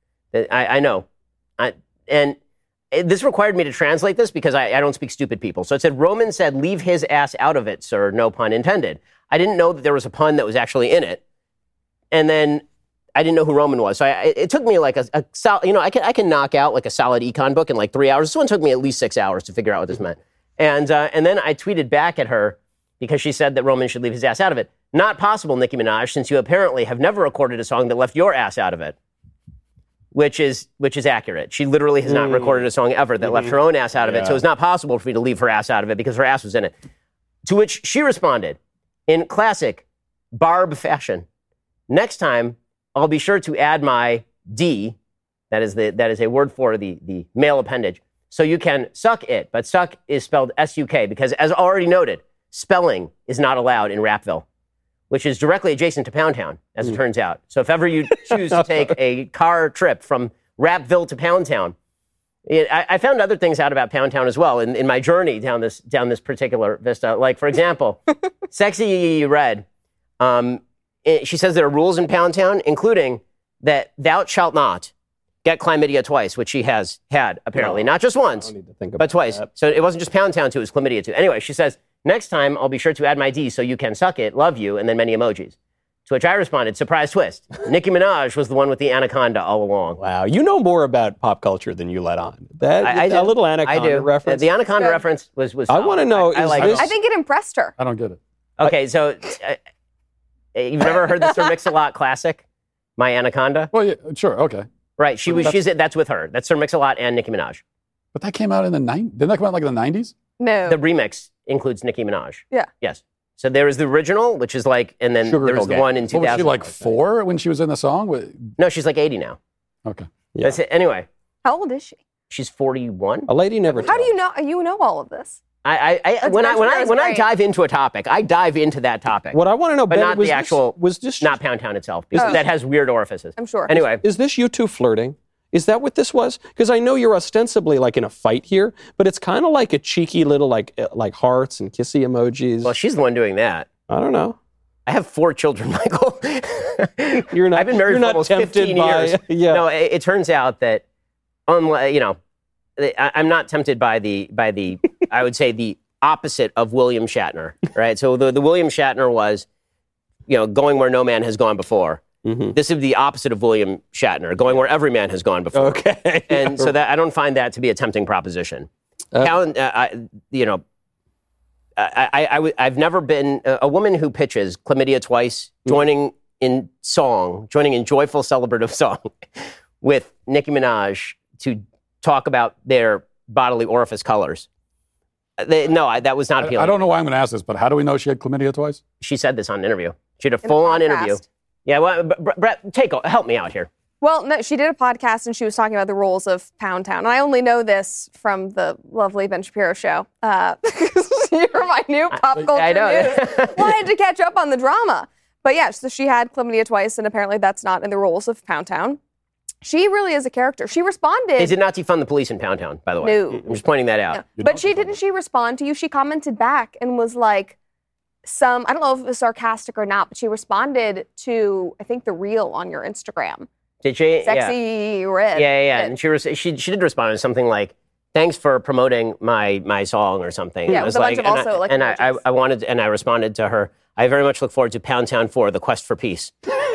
I, I know. I, and it, this required me to translate this because I, I don't speak stupid people. So it said, Roman said, leave his ass out of it, sir. No pun intended. I didn't know that there was a pun that was actually in it. And then I didn't know who Roman was. So I, it, it took me like a, a solid, you know, I can, I can knock out like a solid econ book in like three hours. This one took me at least six hours to figure out what this meant. And, uh, and then I tweeted back at her because she said that Roman should leave his ass out of it. Not possible, Nicki Minaj, since you apparently have never recorded a song that left your ass out of it. Which is which is accurate. She literally has not mm. recorded a song ever that mm-hmm. left her own ass out of yeah. it. So it's not possible for me to leave her ass out of it because her ass was in it. To which she responded in classic Barb fashion. Next time, I'll be sure to add my D, that is the that is a word for the, the male appendage, so you can suck it. But suck is spelled S U K because, as already noted, spelling is not allowed in Rapville, which is directly adjacent to Pound Town, as mm. it turns out. So if ever you choose to take a car trip from Rapville to Pound Town, it, I, I found other things out about Pound Town as well in, in my journey down this down this particular vista. Like, for example, Sexy Red, um, it, she says there are rules in Pound Town, including that thou shalt not get chlamydia twice, which she has had, apparently. No, not just once, but twice. That. So it wasn't just Pound Town, too, it was chlamydia, too. Anyway, she says, next time, I'll be sure to add my D so you can suck it, love you, and then many emojis. To which I responded, surprise twist. Nicki Minaj was the one with the anaconda all along. Wow, you know more about pop culture than you let on. That I, I a little anaconda I do. reference. The, the anaconda yeah. reference was was. I want to know. I, is I, like this... I think it impressed her. I don't get it. Okay, so uh, you've never heard the Sir Mix-a-Lot classic, My Anaconda? Well, yeah, sure, okay. Right, she was. She's that's with her. That's Sir Mix-a-Lot and Nicki Minaj. But that came out in the nineties. Didn't that come out like in the nineties? No. The remix includes Nicki Minaj. Yeah. Yes. So there is the original, which is like, and then Sugar there was the Gang. one in two thousand. What, was she like four when she was in the song? No, she's like eighty now. Okay. Yeah. That's it. Anyway. How old is she? She's forty-one. A lady never. How do you know? You know all of this? I, I, I when I when I when I dive into a topic, I dive into that topic. What I want to know, but Ben, not was the actual. This, was this not Pound Town itself? Because Oh. that has weird orifices. I'm sure. Anyway, Is this you two flirting? Is that what this was? Because I know you're ostensibly like in a fight here, but it's kind of like a cheeky little like uh, like hearts and kissy emojis. well, she's the one doing that. I don't know. I have four children, Michael. You're not. I've been married you're for not almost tempted fifteen by, years. Yeah. No, it, it turns out that, unlike, you know, I, I'm not tempted by the by the I would say the opposite of William Shatner, right? So the the William Shatner was, you know, going where no man has gone before. Mm-hmm. This is the opposite of William Shatner, going where every man has gone before. Okay. And so that I don't find that to be a tempting proposition. Uh, Pound, uh, I, you know, I, I, I, I've never been a woman who pitches chlamydia twice, joining in song, joining in joyful celebrative song with Nicki Minaj to talk about their bodily orifice colors. They, no, I, that was not appealing. I, I don't know why I'm going to ask this, but how do we know she had chlamydia twice? She said this on an interview. She had a full-on interview. Yeah, well, Brett, take help me out here. Well, no, she did a podcast and she was talking about the rules of Pound Town. And I only know this from the lovely Ben Shapiro show. Uh, you're my new pop culture I know. news. Wanted to catch up on the drama. But yeah, so she had chlamydia twice, and apparently that's not in the rules of Pound Town. She really is a character. She responded. They did not defund the police in Pound Town, by the way. No. I'm just pointing that out. No. But she didn't she respond to you? She commented back and was like, some, I don't know if it was sarcastic or not, but she responded to, I think, the reel on your Instagram. Did she? Sexy yeah. Red. Yeah, yeah, yeah. And she, res- she she did respond to something like, thanks for promoting my my song or something. Yeah, it was with a like, bunch of also, I, like, and I, I, emojis. I wanted, and I responded to her, I very much look forward to Pound Town four, The Quest for Peace.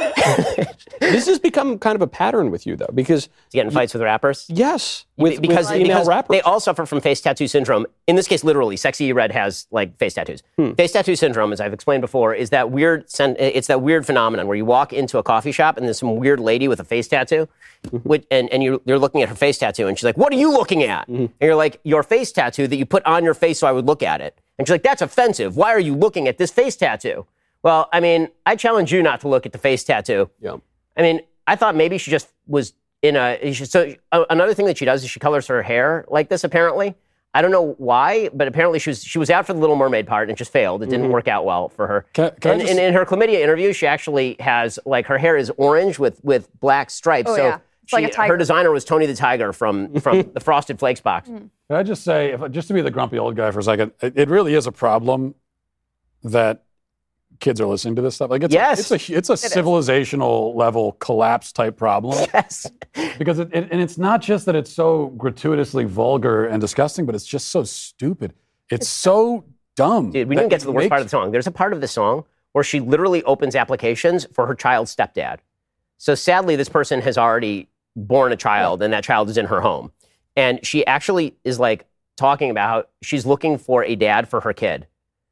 This has become kind of a pattern with you, though, because... To get in fights with rappers? Yes, with, because, with female because rappers. they all suffer from face tattoo syndrome. In this case, literally, Sexy Red has like face tattoos. Hmm. Face tattoo syndrome, as I've explained before, is that weird. It's that weird phenomenon where you walk into a coffee shop and there's some weird lady with a face tattoo, mm-hmm. which, and and you're, you're looking at her face tattoo, and she's like, "What are you looking at?" Mm-hmm. And you're like, "Your face tattoo that you put on your face so I would look at it." And she's like, "That's offensive. Why are you looking at this face tattoo?" Well, I mean, I challenge you not to look at the face tattoo. Yeah. I mean, I thought maybe she just was in a... So uh, another thing that she does is she colors her hair like this, apparently. I don't know why, but apparently she was she was out for the Little Mermaid part and it just failed. It didn't mm-hmm. work out well for her. Can, can and I just... in, in her chlamydia interview, she actually has, like, her hair is orange with, with black stripes. Oh, so yeah. It's she, like a tiger. her designer was Tony the Tiger from, from the Frosted Flakes box. Mm. Can I just say, if, just to be the grumpy old guy for a second, it, it really is a problem that kids are listening to this stuff. Like it's Yes. a, it's a it's a civilizational level collapse type problem. Yes. Because it, it, and it's not just that it's so gratuitously vulgar and disgusting, but it's just so stupid. It's so dumb. Dude, we that didn't get to the worst makes- part of the song. There's a part of the song where she literally opens applications for her child's stepdad. So sadly, this person has already born a child, and that child is in her home. And she actually is like talking about how she's looking for a dad for her kid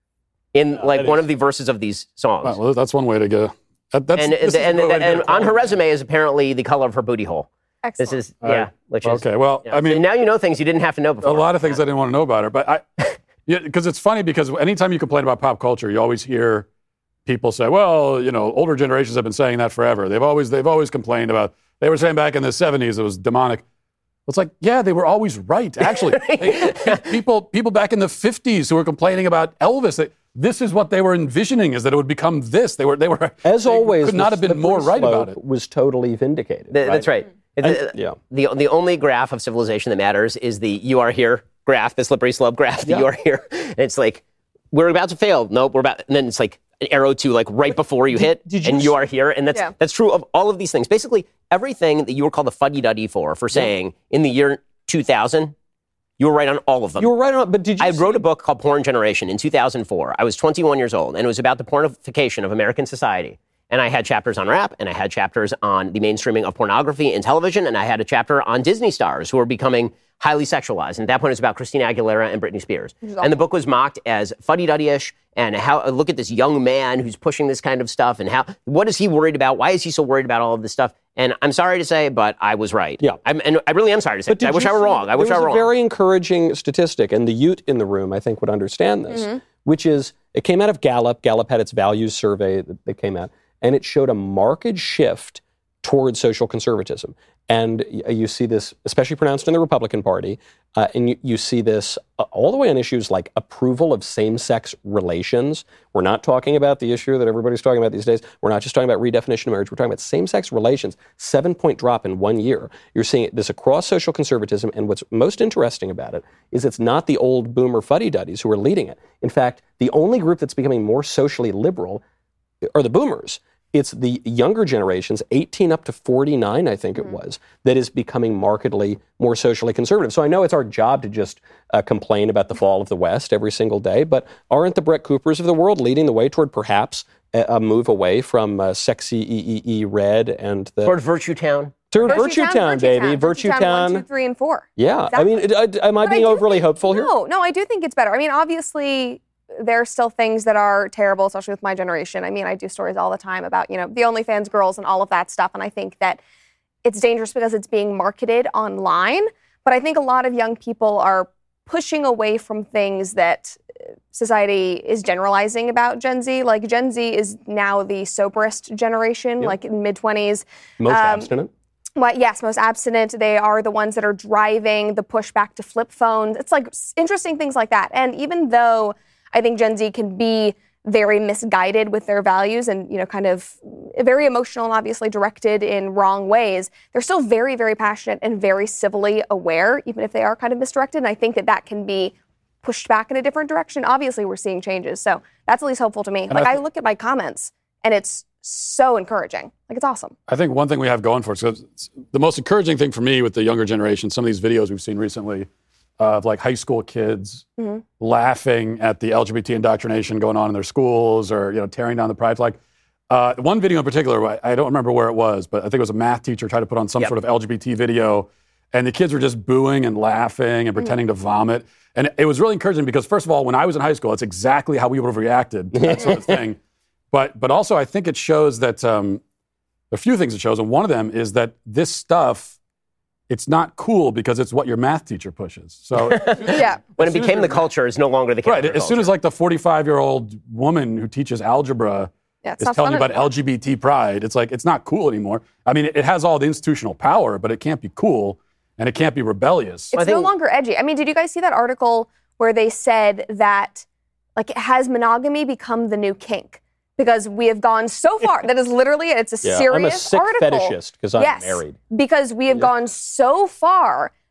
in like that one is- of the verses of these songs. Well, that's one way to go. That, that's, and this is a and, good way to and get on her across. resume is apparently the color of her booty hole. Excellent. This is, All yeah, right. which is. Okay, well, yeah. I mean, So now you know things you didn't have to know before. a lot of things I didn't want to know about her, but I, yeah, because it's funny because anytime you complain about pop culture, you always hear people say, "Well, you know, older generations have been saying that forever. They've always they've always complained about. They were saying back in the seventies it was demonic." It's like, yeah, they were always right. Actually, They- people people back in the fifties who were complaining about Elvis, they, this is what they were envisioning is that it would become this. They were they were As they always, could not the have been more slippery right about slope it. Was totally vindicated. Th- That's right. It's, And- uh, yeah. The, the only graph of civilization that matters is the you are here graph, the slippery slope graph, the Yeah. you are here. And it's like, we're about to fail. Nope, we're about, and then it's like an arrow to like right before you hit, did you and you s- are here. And that's Yeah. that's true of all of these things. Basically, everything that you were called a fuddy-duddy for, for saying in the year two thousand, you were right on all of them. You were right on, but did you? I see- wrote a book called Porn Generation in two thousand four. I was twenty-one years old, and it was about the pornification of American society. And I had chapters on rap, and I had chapters on the mainstreaming of pornography in television, and I had a chapter on Disney stars who were becoming highly sexualized. And at that point, it was about Christina Aguilera and Britney Spears. And the book was mocked as fuddy-duddy-ish, and how look at this young man who's pushing this kind of stuff, and how what is he worried about? Why is he so worried about all of this stuff? And I'm sorry to say, but I was right. Yeah. I'm, and I really am sorry to say. But did I wish you I were see- wrong. I wish there I was were a wrong. very encouraging statistic, and the Ute in the room, I think, would understand this, which is it came out of Gallup. Gallup had its values survey that, that came out, and it showed a marked shift towards social conservatism. And y- you see this especially pronounced in the Republican Party, uh, and you, you see this uh, all the way on issues like approval of same-sex relations. We're not talking about the issue that everybody's talking about these days. We're not just talking about redefinition of marriage. We're talking about same-sex relations. Seven-point drop in one year. You're seeing this across social conservatism, and what's most interesting about it is it's not the old boomer fuddy-duddies who are leading it. In fact, the only group that's becoming more socially liberal are the boomers. It's the younger generations, eighteen up to forty-nine, I think it was, that is becoming markedly more socially conservative. So I know it's our job to just uh, complain about the fall of the West every single day, but aren't the Brett Coopers of the world leading the way toward perhaps a, a move away from uh, sexy E E E red and the... Toward Virtue Town. Toward Virtue, Town, baby. Virtue Town. One, two, three, and four. Yeah. I mean, Exactly. it, I, am I But I being do overly think- hopeful here? No, no, I do think it's better. I mean, obviously, there are still things that are terrible, especially with my generation. I mean, I do stories all the time about, you know, the OnlyFans girls and all of that stuff. And I think that it's dangerous because it's being marketed online. But I think a lot of young people are pushing away from things that society is generalizing about Gen Z. Like, Gen Z is now the soberest generation, Yep. like in mid-twenties. Most Um, abstinent. Well, yes, most abstinent. They are the ones that are driving the pushback to flip phones. It's like s- interesting things like that. And even though I think Gen Z can be very misguided with their values and, you know, kind of very emotional and obviously directed in wrong ways, they're still very, very passionate and very civilly aware, even if they are kind of misdirected. And I think that that can be pushed back in a different direction. Obviously, we're seeing changes. So that's at least hopeful to me. Like, I I thi- look at my comments and it's so encouraging. Like, it's awesome. I think one thing we have going for us, 'cause it's- the most encouraging thing for me with the younger generation, some of these videos we've seen recently uh, of like high school kids Mm-hmm. laughing at the L G B T indoctrination going on in their schools, or you know tearing down the pride flag. Uh, one video in particular, I- I don't remember where it was, but I think it was a math teacher tried to put on some Yep. sort of L G B T video, and the kids were just booing and laughing and pretending to vomit. And it was really encouraging because, first of all, when I was in high school, that's exactly how we would have reacted to that sort of thing. But but also, I think it shows that um, a few things it shows, and one of them is that this stuff, it's not cool because it's what your math teacher pushes. So Yeah. When it As soon as became the you're- culture, it's no longer the right, counterculture. as soon as like the forty-five-year-old woman who teaches algebra Yeah, it's is not telling fun you about anymore. L G B T pride, it's like it's not cool anymore. I mean, it, it has all the institutional power, but it can't be cool and it can't be rebellious. It's I think- no longer edgy. I mean, did you guys see that article where they said that, like, has monogamy become the new kink? Because we have gone so far. That is literally, it's a Yeah, serious I'm a sick article. fetishist because I'm yes, married. because we have gone so far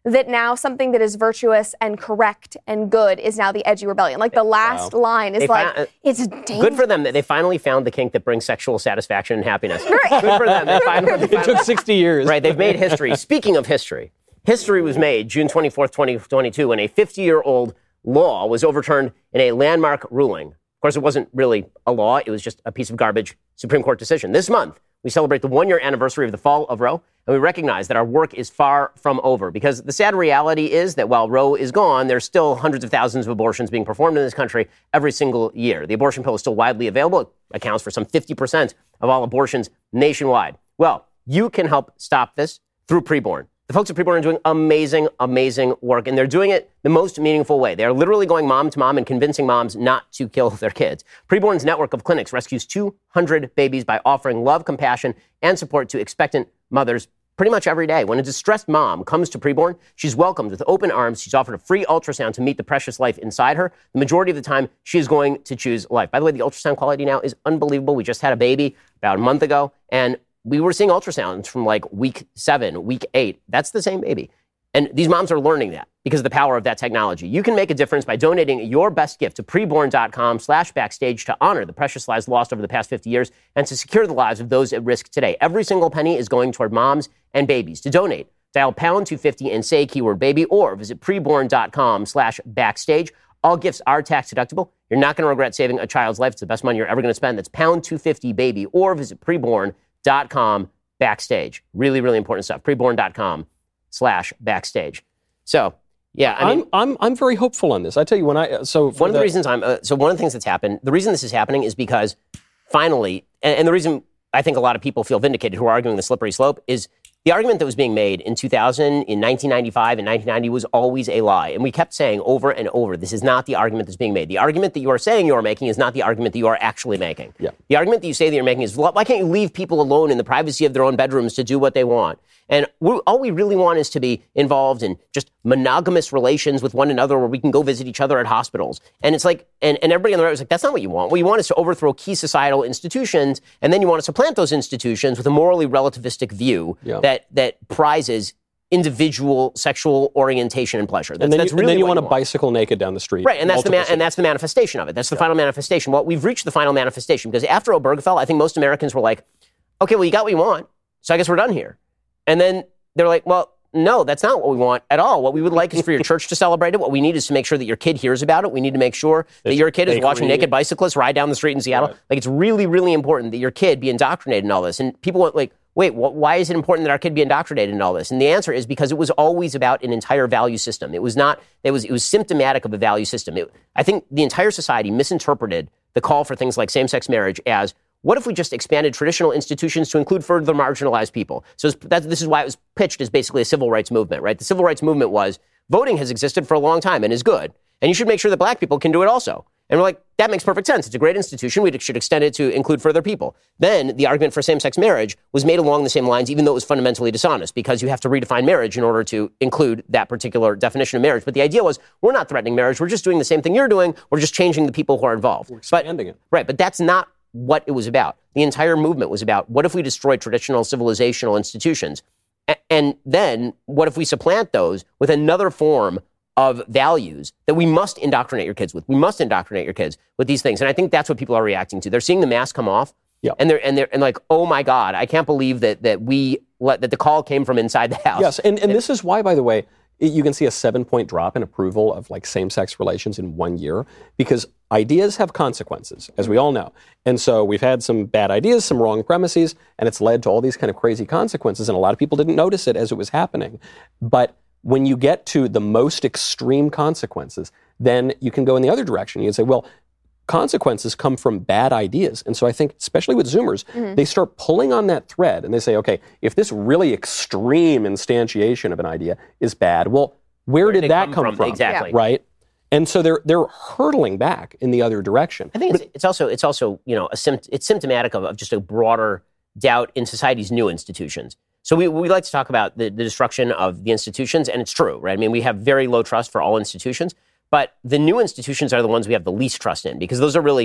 that now something that is virtuous and correct and good is now the edgy rebellion. Like the last wow. line is they like, found, it's dangerous. Good for them that they finally found the kink that brings sexual satisfaction and happiness. Right. Good for them. They finally, they finally, it took sixty years. Right, they've made history. Speaking of history, history was made June twenty-fourth, twenty twenty-two, when a fifty-year-old law was overturned in a landmark ruling. Of course, it wasn't really a law. It was just a piece of garbage Supreme Court decision. This month, we celebrate the one-year anniversary of the fall of Roe, and we recognize that our work is far from over, because the sad reality is that while Roe is gone, there's still hundreds of thousands of abortions being performed in this country every single year. The abortion pill is still widely available. It accounts for some fifty percent of all abortions nationwide. Well, you can help stop this through Preborn. The folks at Preborn are doing amazing, amazing work, and they're doing it the most meaningful way. They are literally going mom to mom and convincing moms not to kill their kids. Preborn's network of clinics rescues two hundred babies by offering love, compassion, and support to expectant mothers pretty much every day. When a distressed mom comes to Preborn, she's welcomed with open arms. She's offered a free ultrasound to meet the precious life inside her. The majority of the time, she is going to choose life. By the way, the ultrasound quality now is unbelievable. We just had a baby about a month ago, and we were seeing ultrasounds from like week seven, week eight. That's the same baby. And these moms are learning that because of the power of that technology. You can make a difference by donating your best gift to preborn.com slash backstage to honor the precious lives lost over the past fifty years and to secure the lives of those at risk today. Every single penny is going toward moms and babies. To donate, dial pound two fifty and say keyword baby, or visit preborn.com slash backstage. All gifts are tax deductible. You're not going to regret saving a child's life. It's the best money you're ever going to spend. That's pound two fifty baby, or visit preborn.com Dot com backstage. Really, really important stuff. Preborn.com slash backstage. So, yeah, I mean, I'm I'm I'm very hopeful on this. I tell you, when I so one of the, the reasons I'm uh, so one of the things that's happened. The reason this is happening is because finally, and, and the reason I think a lot of people feel vindicated who are arguing the slippery slope is the argument that was being made in two thousand, in nineteen ninety-five, and nineteen ninety was always a lie. And we kept saying over and over, this is not the argument that's being made. The argument that you are saying you are making is not the argument that you are actually making. Yeah. The argument that you say that you're making is, why can't you leave people alone in the privacy of their own bedrooms to do what they want? And we, all we really want is to be involved in just monogamous relations with one another where we can go visit each other at hospitals. And it's like, and, and everybody on the right was like, that's not what you want. What you want is to overthrow key societal institutions, and then you want to supplant those institutions with a morally relativistic view yeah. that, that prizes individual sexual orientation and pleasure. That's, and then that's you, really and then you want to bicycle naked down the street. Right, and that's the man, and that's the manifestation of it. That's the yeah. final manifestation. Well, we've reached the final manifestation because after Obergefell, I think most Americans were like, okay, well, you got what you want, so I guess we're done here. And then they're like, well, no, that's not what we want at all. What we would like is for your church to celebrate it. What we need is to make sure that your kid hears about it. We need to make sure that your kid is watching naked bicyclists ride down the street in Seattle. Right. Like, it's really, really important that your kid be indoctrinated in all this. And people went like, wait, wh- why is it important that our kid be indoctrinated in all this? And the answer is because it was always about an entire value system. It was not, it was, it was symptomatic of a value system. It, I think the entire society misinterpreted the call for things like same-sex marriage as, what if we just expanded traditional institutions to include further marginalized people? So that, this is why it was pitched as basically a civil rights movement, right? The civil rights movement was, voting has existed for a long time and is good, and you should make sure that black people can do it also. And we're like, that makes perfect sense. It's a great institution. We should extend it to include further people. Then the argument for same-sex marriage was made along the same lines, even though it was fundamentally dishonest, because you have to redefine marriage in order to include that particular definition of marriage. But the idea was, we're not threatening marriage. We're just doing the same thing you're doing. We're just changing the people who are involved. We're expanding but, it. Right, but that's not what it was about. The entire movement was about, what if we destroy traditional civilizational institutions? A- and then what if we supplant those with another form of values that we must indoctrinate your kids with? We must indoctrinate your kids with these things. And I think that's what people are reacting to. They're seeing the mask come off. Yep. And they're and they're and like, oh my God, I can't believe that that we let that the call came from inside the house. Yes, and, and this is why, by the way, you can see a seven-point drop in approval of like same-sex relations in one year, because ideas have consequences, as we all know. And so we've had some bad ideas, some wrong premises, and it's led to all these kind of crazy consequences, and a lot of people didn't notice it as it was happening. But when you get to the most extreme consequences, then you can go in the other direction. You can say, well, consequences come from bad ideas. And so I think, especially with Zoomers, mm-hmm. they start pulling on that thread and they say, okay, if this really extreme instantiation of an idea is bad, well, where, where did, did that come, come from? from? Exactly. Right? And so they're they're hurtling back in the other direction. I think it's, it's also it's also you know a sympt- it's symptomatic of, of just a broader doubt in society's new institutions. So we we like to talk about the, the destruction of the institutions, and it's true, right? I mean, we have very low trust for all institutions. But the new institutions are the ones we have the least trust in, because those are really,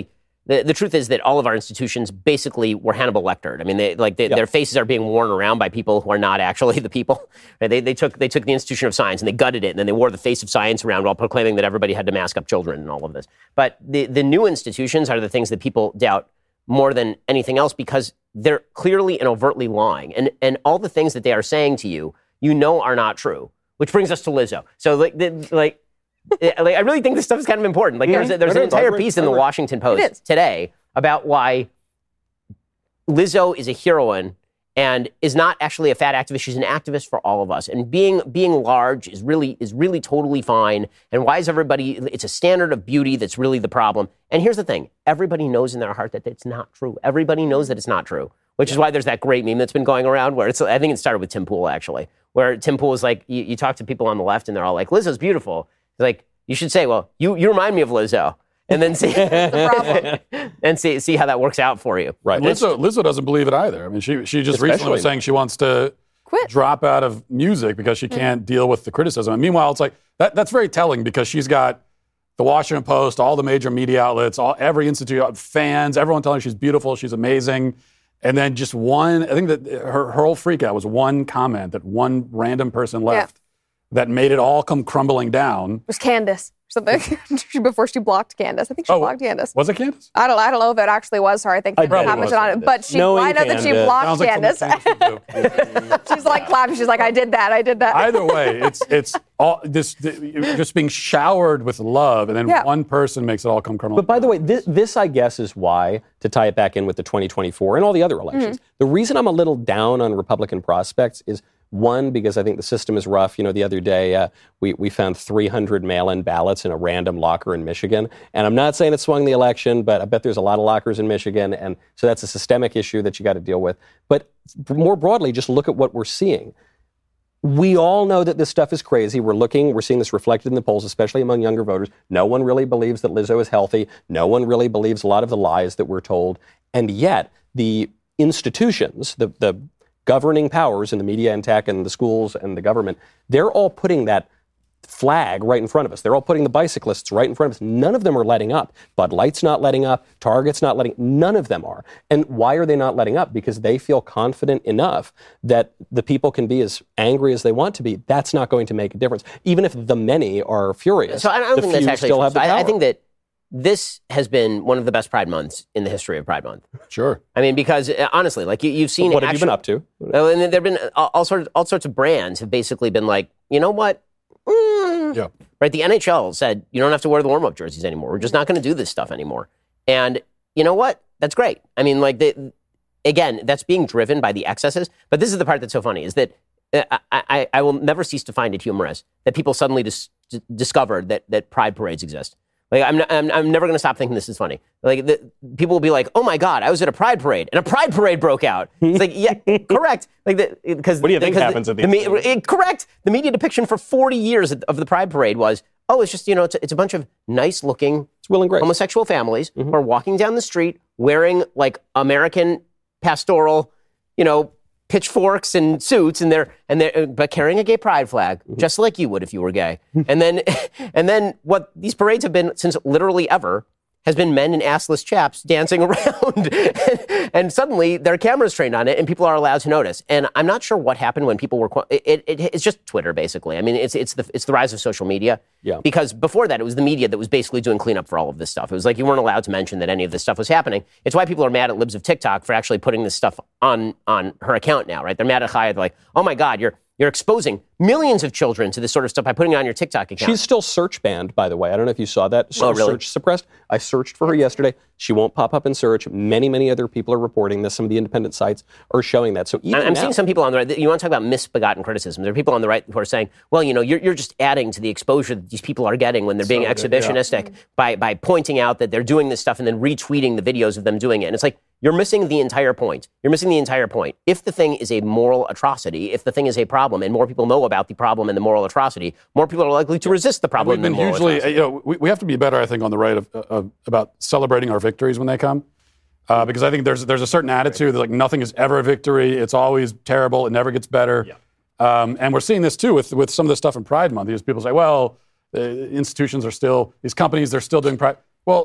the, the truth is that all of our institutions basically were Hannibal Lectered. I mean, they, like they, yep. their faces are being worn around by people who are not actually the people. Right? They, they took they took the institution of science and they gutted it, and then they wore the face of science around while proclaiming that everybody had to mask up children and all of this. But the, the new institutions are the things that people doubt more than anything else because they're clearly and overtly lying. And, and all the things that they are saying to you, you know are not true. Which brings us to Lizzo. So, like, the, like, it, like I really think this stuff is kind of important. Like, mm-hmm. there's, a, there's an entire piece in the Washington Post today about why Lizzo is a heroine and is not actually a fat activist. She's an activist for all of us. And being being large is really is really totally fine. And why is everybody? It's a standard of beauty that's really the problem. And here's the thing: everybody knows in their heart that it's not true. Everybody knows that it's not true. Which yeah. is why there's that great meme that's been going around where it's. I think it started with Tim Pool actually, where Tim Pool is like, you, you talk to people on the left and they're all like, Lizzo's beautiful. He's like, you should say, well, you you remind me of Lizzo. And then see and see see how that works out for you. Right. Lizzo, Lizzo doesn't believe it either. I mean, she she just Especially recently was saying she wants to quit, drop out of music because she can't mm-hmm. deal with the criticism. And meanwhile, it's like that that's very telling because she's got the Washington Post, all the major media outlets, all every institute, fans, everyone telling her she's beautiful, she's amazing. And then just one, I think that her, her whole freak out was one comment that one random person left yeah. that made it all come crumbling down. It was Candace. Something before she blocked Candace. I think she oh, blocked Candace. Was it Candace? I don't. I don't know if it actually was her. I think I commented on it, but she. Knowing I know Candace. that she blocked like Candace. She's like clapping. She's like, I did that. I did that. Either way, it's it's all this just being showered with love, and then yeah. one person makes it all come crumbling. But by the way, this, this I guess is why, to tie it back in with the twenty twenty-four and all the other elections, mm-hmm. the reason I'm a little down on Republican prospects is. One, because I think the system is rough. You know, the other day uh, we, we found three hundred mail-in ballots in a random locker in Michigan. And I'm not saying it swung the election, but I bet there's a lot of lockers in Michigan. And so that's a systemic issue that you got to deal with. But more broadly, just look at what we're seeing. We all know that this stuff is crazy. We're looking, we're seeing this reflected in the polls, especially among younger voters. No one really believes that Lizzo is healthy. No one really believes a lot of the lies that we're told. And yet, the institutions, the the governing powers in the media and tech and the schools and the government, they're all putting that flag right in front of us. They're all putting the bicyclists right in front of us. None of them are letting up. Bud Light's not letting up. Target's not letting, none of them are. And why are they not letting up? Because they feel confident enough that the people can be as angry as they want to be. That's not going to make a difference. Even if the many are furious, so I don't the think few that's actually still have the power. I, I think that this has been one of the best Pride months in the history of Pride Month. Sure. I mean, because uh, honestly, like you, you've seen. What have actual, you been up to? Uh, and there have been all, all sorts, all sorts of brands have basically been like, you know what? Mm. Yeah. Right. The N H L said you don't have to wear the warm-up jerseys anymore. We're just not going to do this stuff anymore. And you know what? That's great. I mean, like the, again, that's being driven by the excesses. But this is the part that's so funny: is that uh, I, I, I will never cease to find it humorous that people suddenly dis- d- discovered that that Pride parades exist. Like I'm, not, I'm, I'm never going to stop thinking this is funny. Like the, people will be like, "Oh my God, I was at a Pride parade and a Pride parade broke out." It's like, yeah, correct. Like because what do you think happens the, at these? The, it, correct. The media depiction for forty years of the Pride parade was, oh, it's just you know, it's a, it's a bunch of nice-looking it's Will and Grace. homosexual families mm-hmm. who are walking down the street wearing like American pastoral, you know, pitchforks and suits, and they're and they're but carrying a gay pride flag, mm-hmm. just like you would if you were gay. and then, and then what these parades have been since literally ever has been men in assless chaps dancing around, and, and suddenly there are cameras trained on it, and people are allowed to notice. And I'm not sure what happened when people were. It, it, it's just Twitter, basically. I mean, it's it's the it's the rise of social media. Yeah. Because before that, it was the media that was basically doing cleanup for all of this stuff. It was like you weren't allowed to mention that any of this stuff was happening. It's why people are mad at libs of TikTok for actually putting this stuff on on her account now, right? They're mad at Chaya. They're like, oh my God, you're you're exposing millions of children to this sort of stuff by putting it on your TikTok account. She's still search banned, by the way. I don't know if you saw that. Oh, really? Search suppressed. I searched for her yesterday. She won't pop up in search. Many, many other people are reporting this. Some of the independent sites are showing that. So even I'm now, seeing some people on the right. You want to talk about misbegotten criticism? There are people on the right who are saying, well, you know, you're, you're just adding to the exposure that these people are getting when they're being so exhibitionistic good, yeah. by, by pointing out that they're doing this stuff and then retweeting the videos of them doing it. And it's like, you're missing the entire point. You're missing the entire point. If the thing is a moral atrocity, if the thing is a problem, and more people know about the problem and the moral atrocity, more people are likely to resist the problem. And we've been and the moral hugely, atrocity. you know, we, we have to be better, I think, on the right of, of, about celebrating our victories when they come, uh, because I think there's there's a certain attitude that like nothing is ever a victory. It's always terrible. It never gets better. Yeah. Um, and we're seeing this too with with some of the stuff in Pride Month. These people say, well, the institutions are still these companies. They're still doing Pride. Well,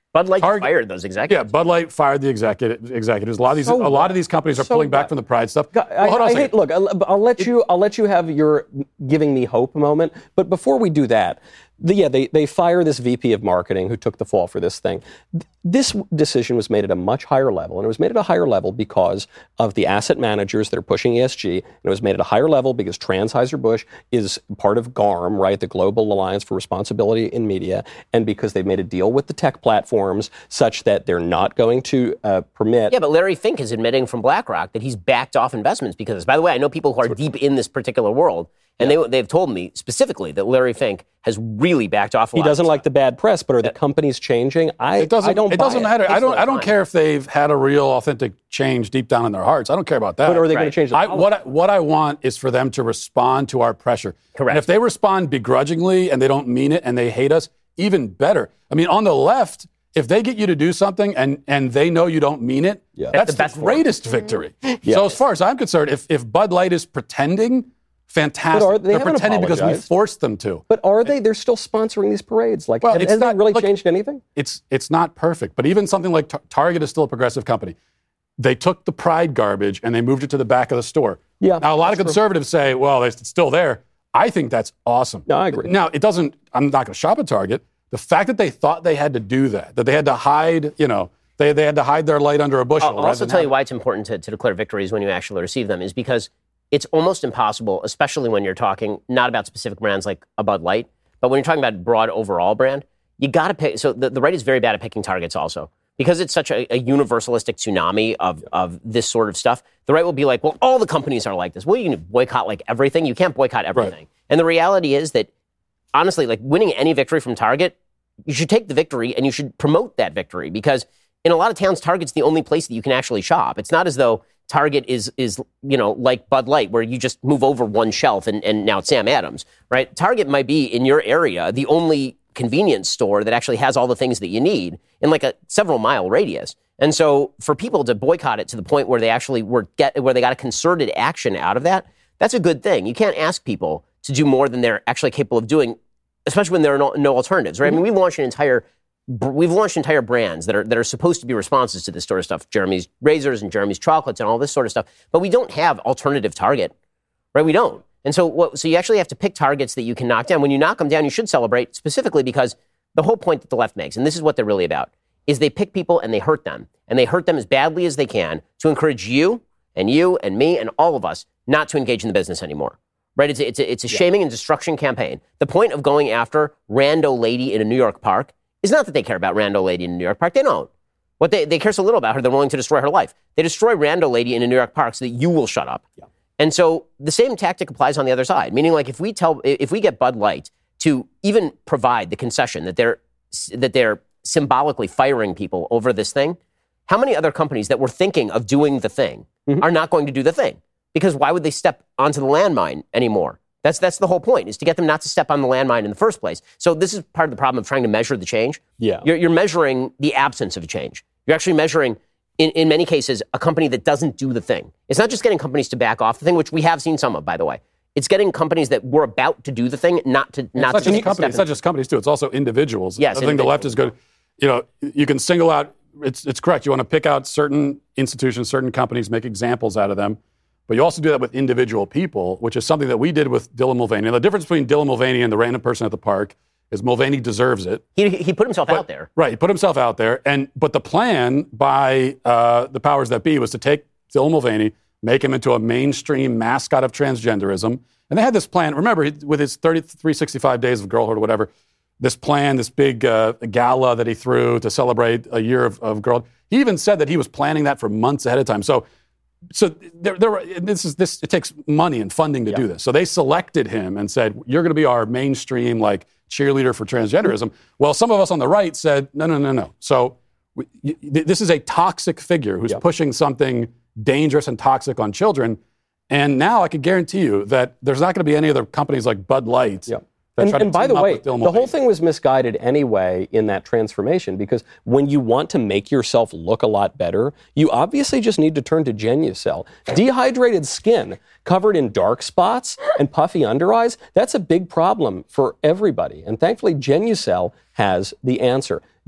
Bud Light Target- fired those Yeah, executives. Bud Light fired the executive, executives. A lot of these, So a lot what? of these companies are So pulling back what? from the Pride stuff. I, Well, hold on I a second. hate, look, I'll, I'll let you. I'll let you have your giving me hope moment. But before we do that, the, yeah, they they fire this V P of marketing who took the fall for this thing. Th- This decision was made at a much higher level, and it was made at a higher level because of the asset managers that are pushing E S G. And it was made at a higher level because Transheiser-Busch is part of GARM, right, the Global Alliance for Responsibility in Media, and because they've made a deal with the tech platforms such that they're not going to uh, permit. Yeah, but Larry Fink is admitting from BlackRock that he's backed off investments because of this. By the way, I know people who are deep in this particular world, and they, they've told me specifically that Larry Fink has really backed off a He lot of doesn't stuff. like the bad press, but are the companies changing? I, It doesn't. I don't it buy doesn't it. matter. Takes I a don't. long I don't time. care if they've had a real, authentic change deep down in their hearts. I don't care about that. But are they going Right. to change the I, policy? what, I, what I want is for them to respond to our pressure. Correct. And if they respond begrudgingly and they don't mean it and they hate us, even better. I mean, on the left, if they get you to do something and, and they know you don't mean it, Yeah. that's That's the best the form. greatest victory. So as far as I'm concerned, if, if Bud Light is pretending, fantastic. But are- they They're haven't pretending because we apologized. forced them to. But are they? They're still sponsoring these parades. Like, Well, have, it's has not- that really look- changed anything? It's it's not perfect, but even something like Tar- Target is still a progressive company. They took the Pride garbage and they moved it to the back of the store. Yeah, Now a lot of that's true. conservatives say, "Well, it's still there." I think that's awesome. No, I agree. Now it doesn't. I'm not going to shop at Target. The fact that they thought they had to do that, that they had to hide, you know, they they had to hide their light under a bushel. I'll rather also than tell you have- why it's important to, to declare victories when you actually receive them is because it's almost impossible, especially when you're talking not about specific brands like a Bud Light, but when you're talking about broad overall brand, you got to pick. So the, the right is very bad at picking targets also. Because it's such a, a universalistic tsunami of, of this sort of stuff, the right will be like, well, all the companies are like this. Well, you can boycott like everything. You can't boycott everything. Right. And the reality is that, honestly, like winning any victory from Target, you should take the victory and you should promote that victory because in a lot of towns, Target's the only place that you can actually shop. It's not as though Target is, is you know, like Bud Light, where you just move over one shelf and, and now it's Sam Adams, right? Target might be in your area the only convenience store that actually has all the things that you need in like a several mile radius. And so for people to boycott it to the point where they actually were get where they got a concerted action out of that, that's a good thing. You can't ask people to do more than they're actually capable of doing, especially when there are no, no alternatives, right? I mean, we launched an entire we've launched entire brands that are that are supposed to be responses to this sort of stuff. Jeremy's razors and Jeremy's chocolates and all this sort of stuff. But we don't have alternative Target, right? We don't. And so what, so you actually have to pick targets that you can knock down. When you knock them down, you should celebrate specifically because the whole point that the left makes, and this is what they're really about, is they pick people and they hurt them. And they hurt them as badly as they can to encourage you and you and me and all of us not to engage in the business anymore. Right? It's a, it's a, it's a shaming and destruction campaign. The point of going after rando lady in a New York park is not that they care about rando lady in a New York park. They don't. What they, they care so little about her, they're willing to destroy her life. They destroy rando lady in a New York park so that you will shut up. Yeah. And so the same tactic applies on the other side, meaning like if we tell, if we get Bud Light to even provide the concession that they're, that they're symbolically firing people over this thing, how many other companies that were thinking of doing the thing mm-hmm. are not going to do the thing? Because why would they step onto the landmine anymore? That's that's the whole point, is to get them not to step on the landmine in the first place. So this is part of the problem of trying to measure the change. Yeah. You're, you're measuring the absence of a change. You're actually measuring, in, in many cases, a company that doesn't do the thing. It's not just getting companies to back off the thing, which we have seen some of, by the way. It's getting companies that were about to do the thing, not to It's not, not to just take a companies. step It's in. not just companies too. It's also individuals. Yes, I think the left is good. You know, you can single out. It's it's correct. You want to pick out certain institutions, certain companies, make examples out of them, but you also do that with individual people, which is something that we did with Dylan Mulvaney. And the difference between Dylan Mulvaney and the random person at the park is Mulvaney deserves it. He he put himself But- out there. Right, he put himself out there, and but the plan by uh, the powers that be was to take Dylan Mulvaney, make him into a mainstream mascot of transgenderism, and they had this plan. Remember, he, with his thirty-three sixty-five days of girlhood or whatever, this plan, this big uh, gala that he threw to celebrate a year of, of girlhood. He even said that he was planning that for months ahead of time. So, so there, there were, this is this. It takes money and funding to do this. So they selected him and said, "You're going to be our mainstream like cheerleader for transgenderism." Well, some of us on the right said, "No, no, no, no." So we, y- this is a toxic figure who's pushing something dangerous and toxic on children. And now I can guarantee you that there's not going to be any other companies like Bud Light. Yep. that And, try to and by team the up way, with Dylan the Mulvaney. whole thing was misguided anyway in that transformation, because when you want to make yourself look a lot better, you obviously just need to turn to Genucel. Dehydrated skin covered in dark spots and puffy under eyes, that's a big problem for everybody. And thankfully, Genucel has the answer.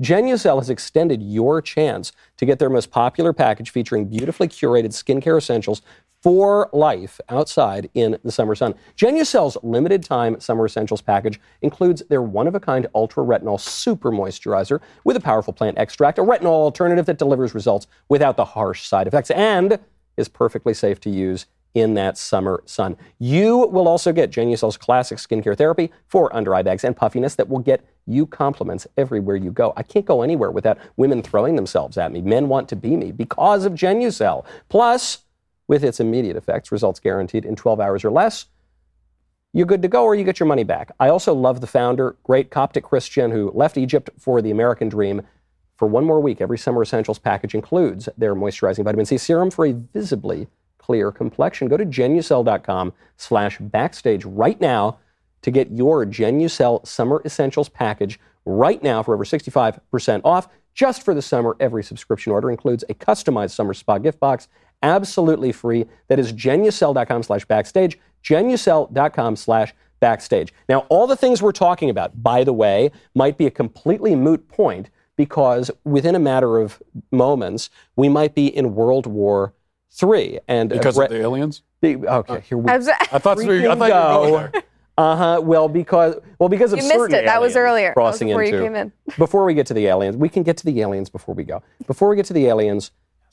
Genucel has extended your chance to get their most popular package featuring beautifully curated skincare essentials for life outside in the summer sun. Genucel's limited time summer essentials package includes their one-of-a-kind ultra retinol super moisturizer with a powerful plant extract, a retinol alternative that delivers results without the harsh side effects, and is perfectly safe to use in that summer sun. You will also get Genucel's classic skincare therapy for under eye bags and puffiness that will get you compliments everywhere you go. I can't go anywhere without women throwing themselves at me. Men want to be me because of Genucel. Plus, with its immediate effects, results guaranteed in twelve hours or less, you're good to go or you get your money back. I also love the founder, great Coptic Christian who left Egypt for the American dream. For one more week, every summer essentials package includes their moisturizing vitamin C serum for a visibly clear complexion. Go to Genucel.com slash backstage right now to get your Genucel Summer Essentials package right now for over sixty-five percent off. Just for the summer, every subscription order includes a customized summer spa gift box, absolutely free. That is Genucel.com slash backstage, Genucel.com slash backstage. Now, all the things we're talking about, by the way, might be a completely moot point because within a matter of moments, we might be in World War Three. And because uh, of the aliens? The, okay, here we I was- I thought, so you, I thought you were going there. Uh-huh. Well, because well because of You missed certain it. That was aliens earlier. That was crossing before you into. came in. Before we get to the aliens, we can get to the aliens before we go. Before we get to the aliens,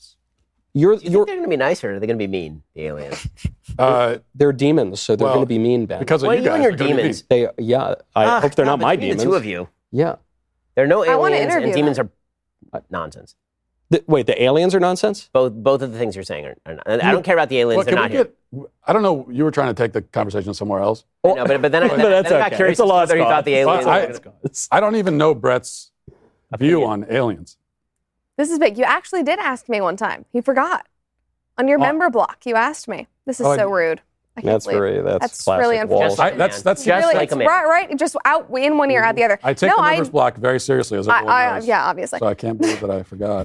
you're Do you you're think they're going to be nice or are they going to be mean, the aliens? Uh, they're demons, so they're Well, going to be mean, Ben. because of Well, you you guys. and your they're gonna be demons. mean. they, yeah, I Ah, hope they're not no, my between demons. The two of you. Yeah. There are no I wanna aliens, and interview demons them. are nonsense. The- wait, the aliens are nonsense? Both both of the things you're saying are, are not. And I don't care about the aliens. Well, they're can not we here. get, I don't know. You were trying to take the conversation somewhere else. I know, but, but then I, But then, that's then I got okay. curious It's a as to lost whether he cause. thought the aliens I- were gonna- I don't even know Brett's view on aliens. This is big. You actually did ask me one time. He forgot. On your Oh. member block, you asked me. This is Oh, I- so rude. I can't That's believe very it. that's, That's classic really Walsh. unfortunate. I, that's that's Just really, like it's a man. right, right? Just out in one ear, out the other. I take no, the I, members block very seriously, as everyone I, I, knows. yeah, obviously. So I can't believe that I forgot.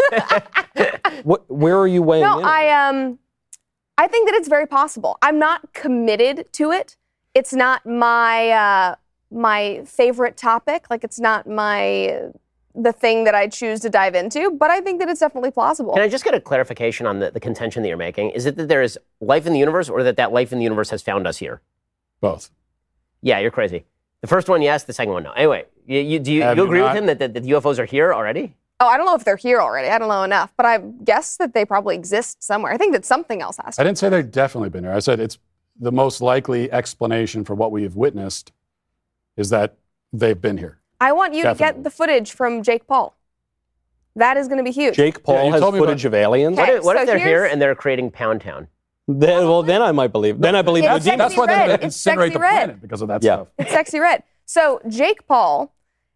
What, where are you weighing No, in? I um, I think that it's very possible. I'm not committed to it. It's not my uh, my favorite topic. Like it's not my the thing that I choose to dive into. But I think that it's definitely plausible. Can I just get a clarification on the, the contention that you're making? Is it that there is life in the universe, or that that life in the universe has found us here? Both. Yeah, you're crazy. The first one, yes. The second one, no. Anyway, you, you, do you, Have you you agree not- with him that, that, that the U F Os are here already? Oh, I don't know if they're here already. I don't know enough, but I guess that they probably exist somewhere. I think that something else has to. I didn't say they've definitely been here. I said it's the most likely explanation for what we have witnessed is that they've been here. I want you to Definitely. get the footage from Jake Paul. That is going to be huge. Jake Paul Yeah, you has told me footage about- of aliens? Okay. What if, what if so they're here here's- and they're creating Pound Town? Then, well, then I might believe. Then I believe Yeah, the it's demons. That's why Sexy they're red. going to It's incinerate sexy the red. planet because of that Yeah. stuff. It's sexy red. So Jake Paul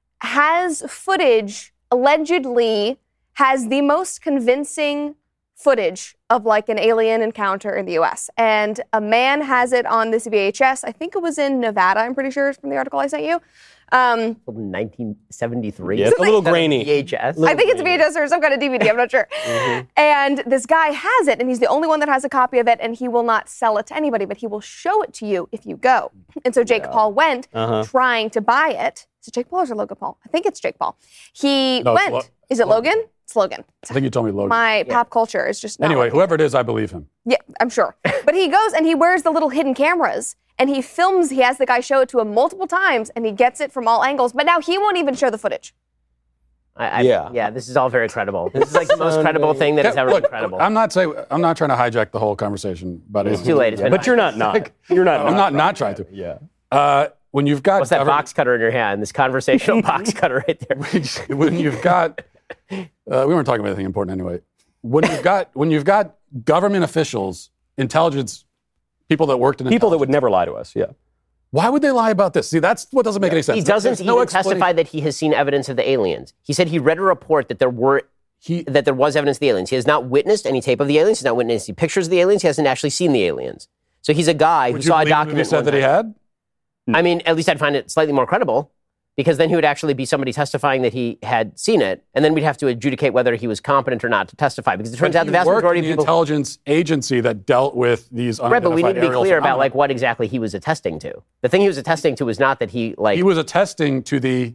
has footage, allegedly has the most convincing footage of like an alien encounter in the U S. And a man has it on this V H S. I think it was in Nevada, I'm pretty sure, from the article I sent you. Um, nineteen seventy-three? Yeah, it's a little Is that grainy. V H S? I think it's V H S or some kind of D V D, I'm not sure. Mm-hmm. And this guy has it, and he's the only one that has a copy of it, and he will not sell it to anybody, but he will show it to you if you go. And so Jake Paul went Uh-huh. trying to buy it. Is it Jake Paul or is it Logan Paul? I think it's Jake Paul. He No, it's went. Lo- is it Logan? It's Logan. I think you told me Logan. My pop culture is just not anyway, working. whoever it is, I believe him. Yeah, I'm sure. But he goes and he wears the little hidden cameras and he films, he has the guy show it to him multiple times and he gets it from all angles, but now he won't even show the footage. I, I, Yeah. yeah, this is all very credible. This is like the most credible thing that has Yeah, ever look, been credible. I'm not saying I'm not trying to hijack the whole conversation, but It's too late. It's been But you're not not. You're not. I'm not not trying to. Yeah. Uh, when you've got What's that government- box cutter in your hand? This conversational box cutter right there. when you've got uh, we weren't talking about anything important anyway. When you've got when you've got government officials, intelligence people that worked in People that would intelligence, never lie to us. Yeah. why would they lie about this? See, that's what doesn't make any sense. He doesn't There's even no testify explanation. that he has seen evidence of the aliens. He said he read a report that there were He- that there was evidence of the aliens. He has not witnessed any tape of the aliens. He's not witnessed any pictures of the aliens. He hasn't actually seen the aliens. So he's a guy Would who you saw a believe him if document. he said one that he time. had? I mean, at least I'd find it slightly more credible, because then he would actually be somebody testifying that he had seen it, and then we'd have to adjudicate whether he was competent or not to testify. Because it turns But out the he vast worked majority in of the people. intelligence agency that dealt with these Right, but we need unidentified to be aerial clear about phenomena. like what exactly he was attesting to. The thing he was attesting to was not that he like He was attesting to the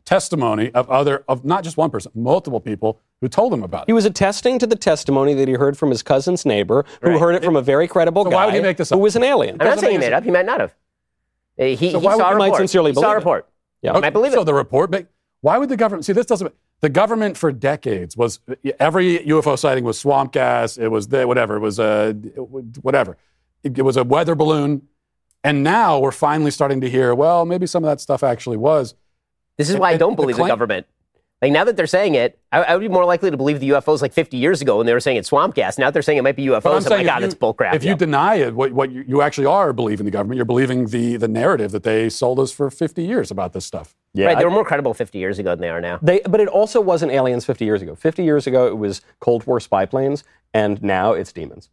testimony of other, of not just one person, multiple people who told him about it. He was attesting to the testimony that he heard from his cousin's neighbor, who Right. heard it from a very credible So guy why would he make this up? who was an alien. I'm not Doesn't saying he make made it up. He might not have. Uh, He, he So why would- saw a you might report. sincerely he saw believe a it. report. Yeah. I might believe so it. the report, make, why would the government, see, this doesn't, the government for decades was, every U F O sighting was swamp gas, it was the, whatever, it was a, whatever. It, it was a weather balloon. And now we're finally starting to hear, well, maybe some of that stuff actually was. This is why I And don't the believe the claim- government. Like now that they're saying it, I, I would be more likely to believe the U F Os like fifty years ago when they were saying it's swamp gas. Now that they're saying it might be U F Os, But I'm I'm, saying like, God, if it's you, bullcrap. if you deny it, what, what you, you actually are believing the government, you're believing the, the narrative that they sold us for fifty years about this stuff. Yeah, right, they I- were more credible fifty years ago than they are now. They, but it also wasn't aliens fifty years ago. fifty years ago, it was Cold War spy planes, and now it's demons.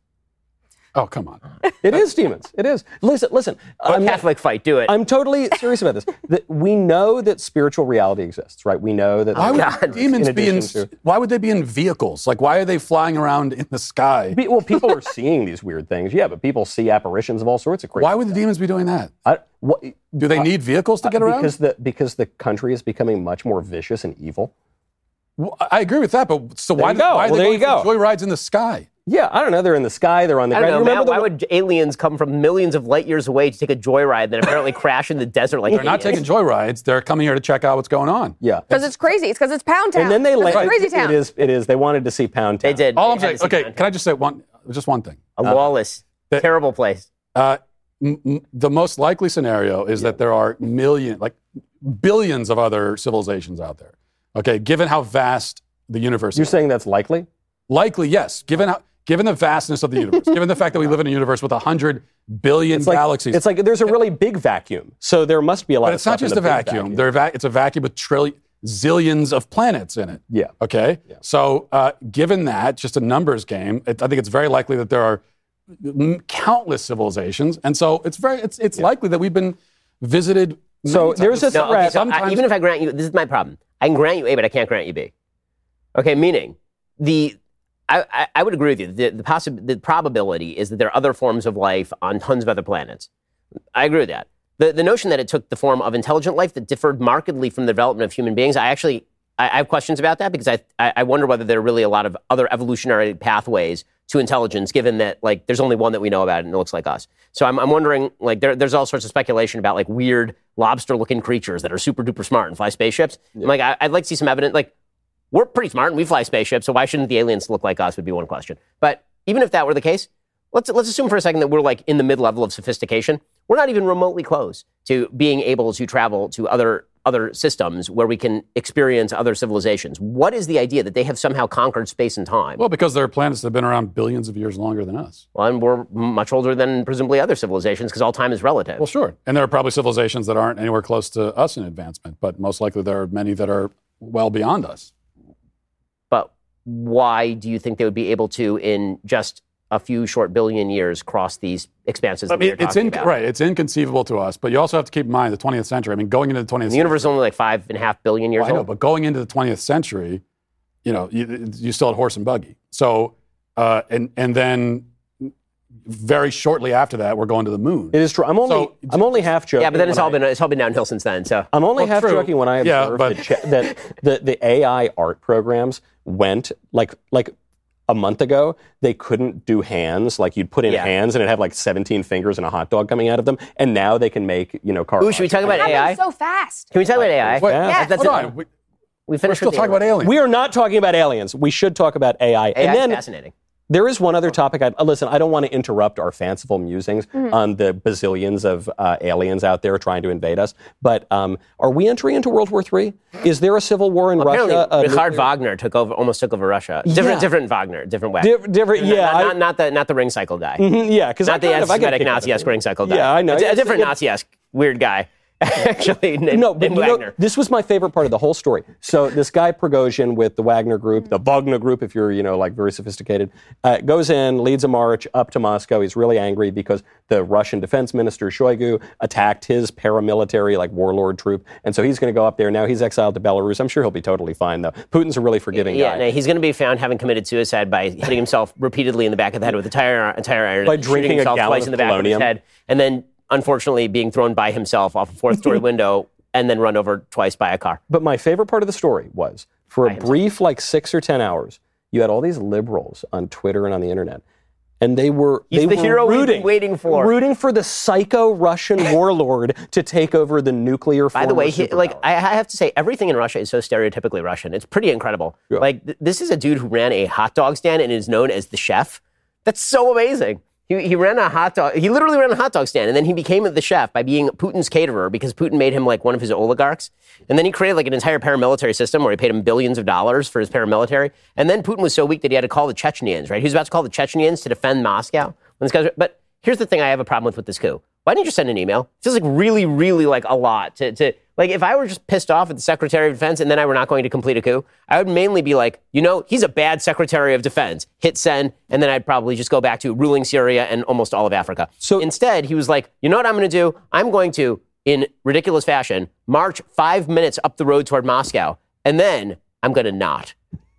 Oh, come on. It is demons. It is. Listen, listen. I'm, Catholic fight, do it. I'm totally serious about this. That we know that spiritual reality exists, right? We know that. Why would God. demons In be in, addition to- why would they be in vehicles? Like, why are they flying around in the sky? Pe- Well, people are seeing these weird things. Yeah, but people see apparitions of all sorts of crazy. Why would the demons be doing that? I, what, Do they need vehicles to get around? Because the because the country is becoming much more vicious and evil. Well, I agree with that, but so why, you go. why are Well, they there going you for go. joyrides in the sky? Yeah, I don't know. They're in the sky. They're on the I don't ground. know, You remember Matt, the why would aliens come from millions of light years away to take a joyride and then apparently crash in the desert like They're not idiots? taking joyrides. They're coming here to check out what's going on. Yeah. Because it's crazy. It's because it's Pound Town. And then they It's land. crazy town. It is. It is. They wanted to see Pound Town. They did. All They I'm had saying, to see okay, content. can I just say one, just one thing? A lawless, that- terrible place. Uh, m- m- the most likely scenario is that there are million, like billions of other civilizations out there. Okay, given how vast the universe You're is. saying that's likely? Likely, yes. Given how, given the vastness of the universe, given the fact that we live in a universe with a hundred billion It's like, galaxies. It's like there's a really big vacuum, so there must be a lot. But of it's not stuff in just the a big vacuum. They're va- it's a vacuum with trillion, zillions of planets in it. Yeah. Okay. So, uh, given that, just a numbers game, it, I think it's very likely that there are m- countless civilizations, and so it's very it's it's likely that we've been visited. So many there's times. a No, okay, threat. so I, Sometimes- even if I grant you, this is my problem. I can grant you A, but I can't grant you B. Okay, meaning the I, I, I would agree with you. The the, possi- the probability is that there are other forms of life on tons of other planets. I agree with that. The the notion that it took the form of intelligent life that differed markedly from the development of human beings, I actually I, I have questions about that because I, I I wonder whether there are really a lot of other evolutionary pathways to intelligence, given that like there's only one that we know about and it looks like us. So I'm I'm wondering like there, there's all sorts of speculation about like weird lobster-looking creatures that are super duper smart and fly spaceships. I'm like I, I'd like to see some evidence. Like we're pretty smart and we fly spaceships, so why shouldn't the aliens look like us? Would be one question. But even if that were the case, let's let's assume for a second that we're like in the mid-level of sophistication. We're not even remotely close to being able to travel to other other systems where we can experience other civilizations. What is the idea that they have somehow conquered space and time? Well, because there are planets that have been around billions of years longer than us. Well, and we're much older than presumably other civilizations because all time is relative. Well, sure. And there are probably civilizations that aren't anywhere close to us in advancement, but most likely there are many that are well beyond us. But why do you think they would be able to, in just a few short billion years, cross these expanses I that we mean, are it's talking in, about? right. It's inconceivable to us, but you also have to keep in mind the twentieth century. I mean, going into the twentieth The century. universe is only like five and a half billion years Well, I know, old. but going into the twentieth century, you know, you, you still had horse and buggy. So, uh, and and then very shortly after that, we're going to the moon. It is true. I'm only So- I'm only half joking. Yeah, but then it's when all I- been it's all been downhill since then. So I'm only Well, half true. joking when I Yeah, observe but- that, che- that the the A I art programs went like like a month ago. They couldn't do hands. Like you'd put in Yeah. hands and it'd have like seventeen fingers and a hot dog coming out of them. And now they can make you know car. Ooh, should we talk about That A I? happened so fast. Can we talk about A I? Wait, Yeah. That's hold it. on. We, We we're finished still with the talking about aliens. We are not talking about aliens. We should talk about A I. A I and is then fascinating. there is one other topic. I, listen, I don't want to interrupt our fanciful musings on the bazillions of uh, aliens out there trying to invade us. But um, are we entering into World War Three? Is there a civil war in Apparently, Russia? Uh, Richard nuclear- Wagner took over, almost took over Russia. Different, Yeah. different Wagner, different Wagner. Diff- different, yeah, not, I- not, not the not the ring cycle guy. Mhm, yeah, because Not the anti-Semitic Nazi-esque ring cycle guy. Yeah, I know. It's a, a It's- different it- Nazi-esque weird guy. Actually, named, No, but named you know, Wagner. this was my favorite part of the whole story. So this guy Prigozhin with the Wagner Group, the Wagner Group, if you're you know like very sophisticated, uh, goes in, leads a march up to Moscow. He's really angry because the Russian Defense Minister Shoigu attacked his paramilitary like warlord troop, and so he's going to go up there. Now he's exiled to Belarus. I'm sure he'll be totally fine though. Putin's a really forgiving Yeah, guy. no, he's going to be found having committed suicide by hitting himself repeatedly in the back of the head with a tire, a tire iron, By and drinking shooting a himself gallon twice of in the back of his polonium. head, and then unfortunately being thrown by himself off a fourth story window and then run over twice by a car. But my favorite part of the story was, for a brief, like six or ten hours, you had all these liberals on Twitter and on the internet, and they were He's they the were hero we've rooting, been waiting for. rooting for the psycho Russian warlord to take over the nuclear. By the way, he, superpower. like I I have to say, everything in Russia is so stereotypically Russian. It's pretty incredible. Yeah. Like th- this is a dude who ran a hot dog stand and is known as the chef. That's so amazing. He, he ran a hot dog. He literally ran a hot dog stand, and then he became the chef by being Putin's caterer because Putin made him like one of his oligarchs. And then he created like an entire paramilitary system where he paid him billions of dollars for his paramilitary. And then Putin was so weak that he had to call the Chechnyans. Right? He was about to call the Chechnyans to defend Moscow. When this guy's, but here's the thing: I have a problem with with this coup. Why didn't you send an email? It feels like really, really like a lot to, to like if I were just pissed off at the Secretary of Defense and then I were not going to complete a coup, I would mainly be like, you know, he's a bad Secretary of Defense. Hit send, and then I'd probably just go back to ruling Syria and almost all of Africa. So instead, he was like, you know what I'm going to do? I'm going to, in ridiculous fashion, march five minutes up the road toward Moscow, and then I'm going to not.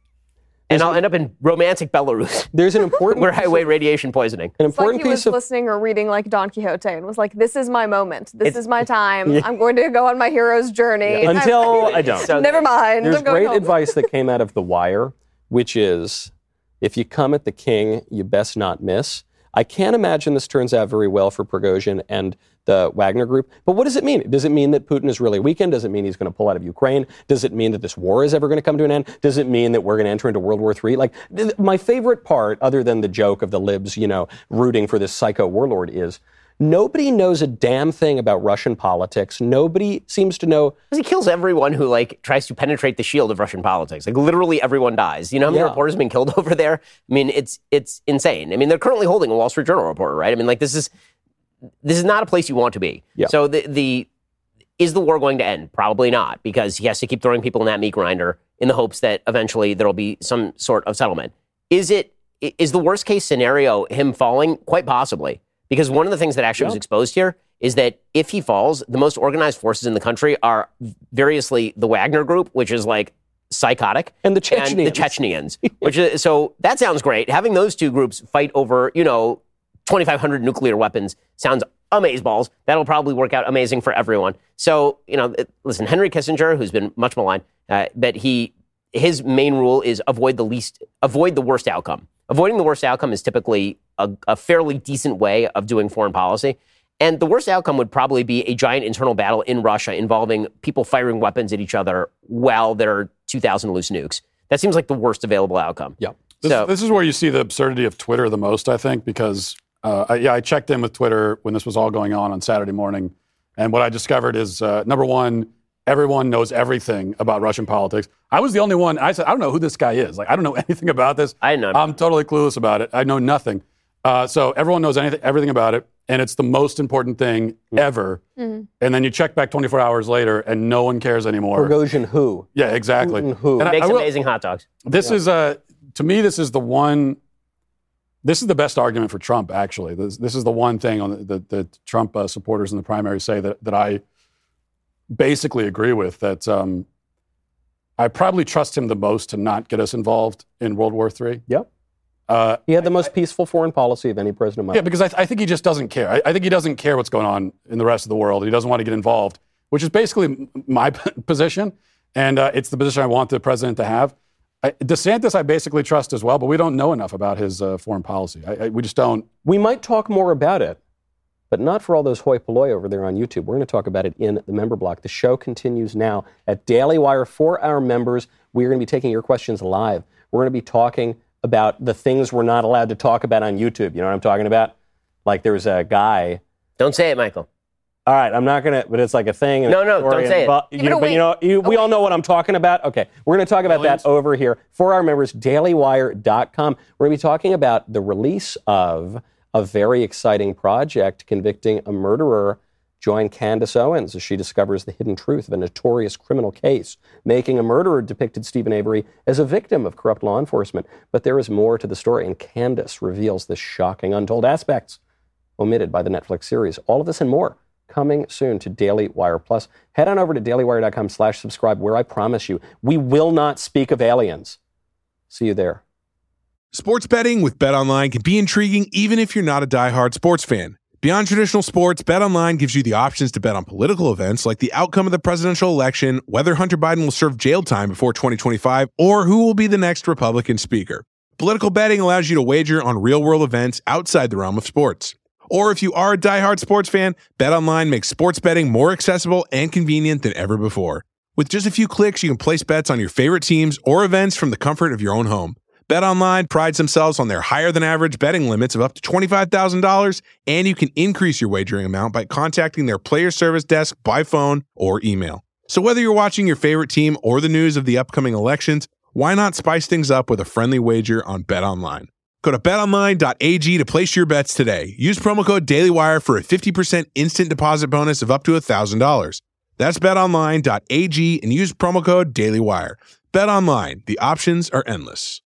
And I'll end up in romantic Belarus. There's an important where I weigh radiation poisoning. An It's like important he was piece of listening or reading like Don Quixote and was like, this is my moment. This It's- is my time. Yeah. I'm going to go on my hero's journey. until I don't. So- Never mind. There's I'm going great home. advice that came out of The Wire, which is, if you come at the king, you best not miss. I can't imagine this turns out very well for Prigozhin and the Wagner Group. But what does it mean? Does it mean that Putin is really weakened? Does it mean he's going to pull out of Ukraine? Does it mean that this war is ever going to come to an end? Does it mean that we're going to enter into World War Three? Like, th- my favorite part, other than the joke of the libs, you know, rooting for this psycho warlord, is nobody knows a damn thing about Russian politics. Nobody seems to know. He kills everyone who like tries to penetrate the shield of Russian politics. Like literally everyone dies. You know how many Yeah. reporters have been killed over there? I mean, it's it's insane. I mean, they're currently holding a Wall Street Journal reporter, right? I mean, like this is this is not a place you want to be. Yeah. So the the is the war going to end? Probably not, because he has to keep throwing people in that meat grinder in the hopes that eventually there'll be some sort of settlement. Is it is the worst case scenario him falling? Quite possibly. Because one of the things that actually Yeah. was exposed here is that if he falls, the most organized forces in the country are variously the Wagner Group, which is like psychotic, And the Chechnyans. and the Chechnyans. Which is, so that sounds great. Having those two groups fight over, you know, twenty-five hundred nuclear weapons sounds amazeballs. That'll probably work out amazing for everyone. So, you know, it- listen, Henry Kissinger, who's been much maligned, uh, but he his main rule is avoid the least, avoid the worst outcome. Avoiding the worst outcome is typically a, a fairly decent way of doing foreign policy. And the worst outcome would probably be a giant internal battle in Russia involving people firing weapons at each other while there are two thousand loose nukes. That seems like the worst available outcome. Yeah. This, So- this is where you see the absurdity of Twitter the most, I think, because uh, I, yeah, I checked in with Twitter when this was all going on on Saturday morning, and what I discovered is uh, number one, everyone knows everything about Russian politics. I was the only one. I said, I don't know who this guy is. Like, I don't know anything about this. I know. I'm totally clueless about it. I know nothing. Uh, so everyone knows anything, everything about it, and it's the most important thing ever. And then you check back twenty-four hours later, and no one cares anymore. Prigozhin who? Yeah, exactly. Putin who? And I- Makes I will- amazing hot dogs. This is uh, to me, this is the one. This is the best argument for Trump. Actually, this, this is the one thing on the, the, the Trump uh, supporters in the primary say that that I basically agree with. That um, I probably trust him the most to not get us involved in World War Three. Yep. Uh, He had the most peaceful foreign policy of any president. yeah, because I, th- I think he just doesn't care. I, I think he doesn't care what's going on in the rest of the world. He doesn't want to get involved, which is basically m- my p- position, and uh, it's the position I want the president to have. I, DeSantis, I basically trust as well, but we don't know enough about his uh, foreign policy. I, I, we just don't. We might talk more about it, but not for all those hoi polloi over there on YouTube. We're going to talk about it in the member block. The show continues now at Daily Wire for our members. We're going to be taking your questions live. We're going to be talking about the things we're not allowed to talk about on YouTube. You know what I'm talking about? Like there's a guy. Don't say it, Michael. All right, I'm not going to, but it's like a thing. and No, a no, story don't and- say it. But, Give you it know, a but you know, you, we all know what I'm talking about. Okay, we're going to talk about Aliens? that over here for our members, daily wire dot com. We're going to be talking about the release of a very exciting project convicting a murderer. Join Candace Owens as she discovers the hidden truth of a notorious criminal case. Making a Murderer depicted Stephen Avery as a victim of corrupt law enforcement. But there is more to the story, and Candace reveals the shocking untold aspects omitted by the Netflix series. All of this and more coming soon to Daily Wire Plus. Head on over to dailywire dot com slash subscribe, where I promise you, we will not speak of aliens. See you there. Sports betting with BetOnline can be intriguing even if you're not a diehard sports fan. Beyond traditional sports, BetOnline gives you the options to bet on political events like the outcome of the presidential election, whether Hunter Biden will serve jail time before twenty twenty-five, or who will be the next Republican speaker. Political betting allows you to wager on real-world events outside the realm of sports. Or if you are a diehard sports fan, BetOnline makes sports betting more accessible and convenient than ever before. With just a few clicks, you can place bets on your favorite teams or events from the comfort of your own home. BetOnline prides themselves on their higher-than-average betting limits of up to twenty-five thousand dollars, and you can increase your wagering amount by contacting their player service desk by phone or email. So whether you're watching your favorite team or the news of the upcoming elections, why not spice things up with a friendly wager on BetOnline? Go to bet online dot a g to place your bets today. Use promo code DailyWire for a fifty percent instant deposit bonus of up to one thousand dollars. That's bet online dot a g and use promo code DailyWire. BetOnline, the options are endless.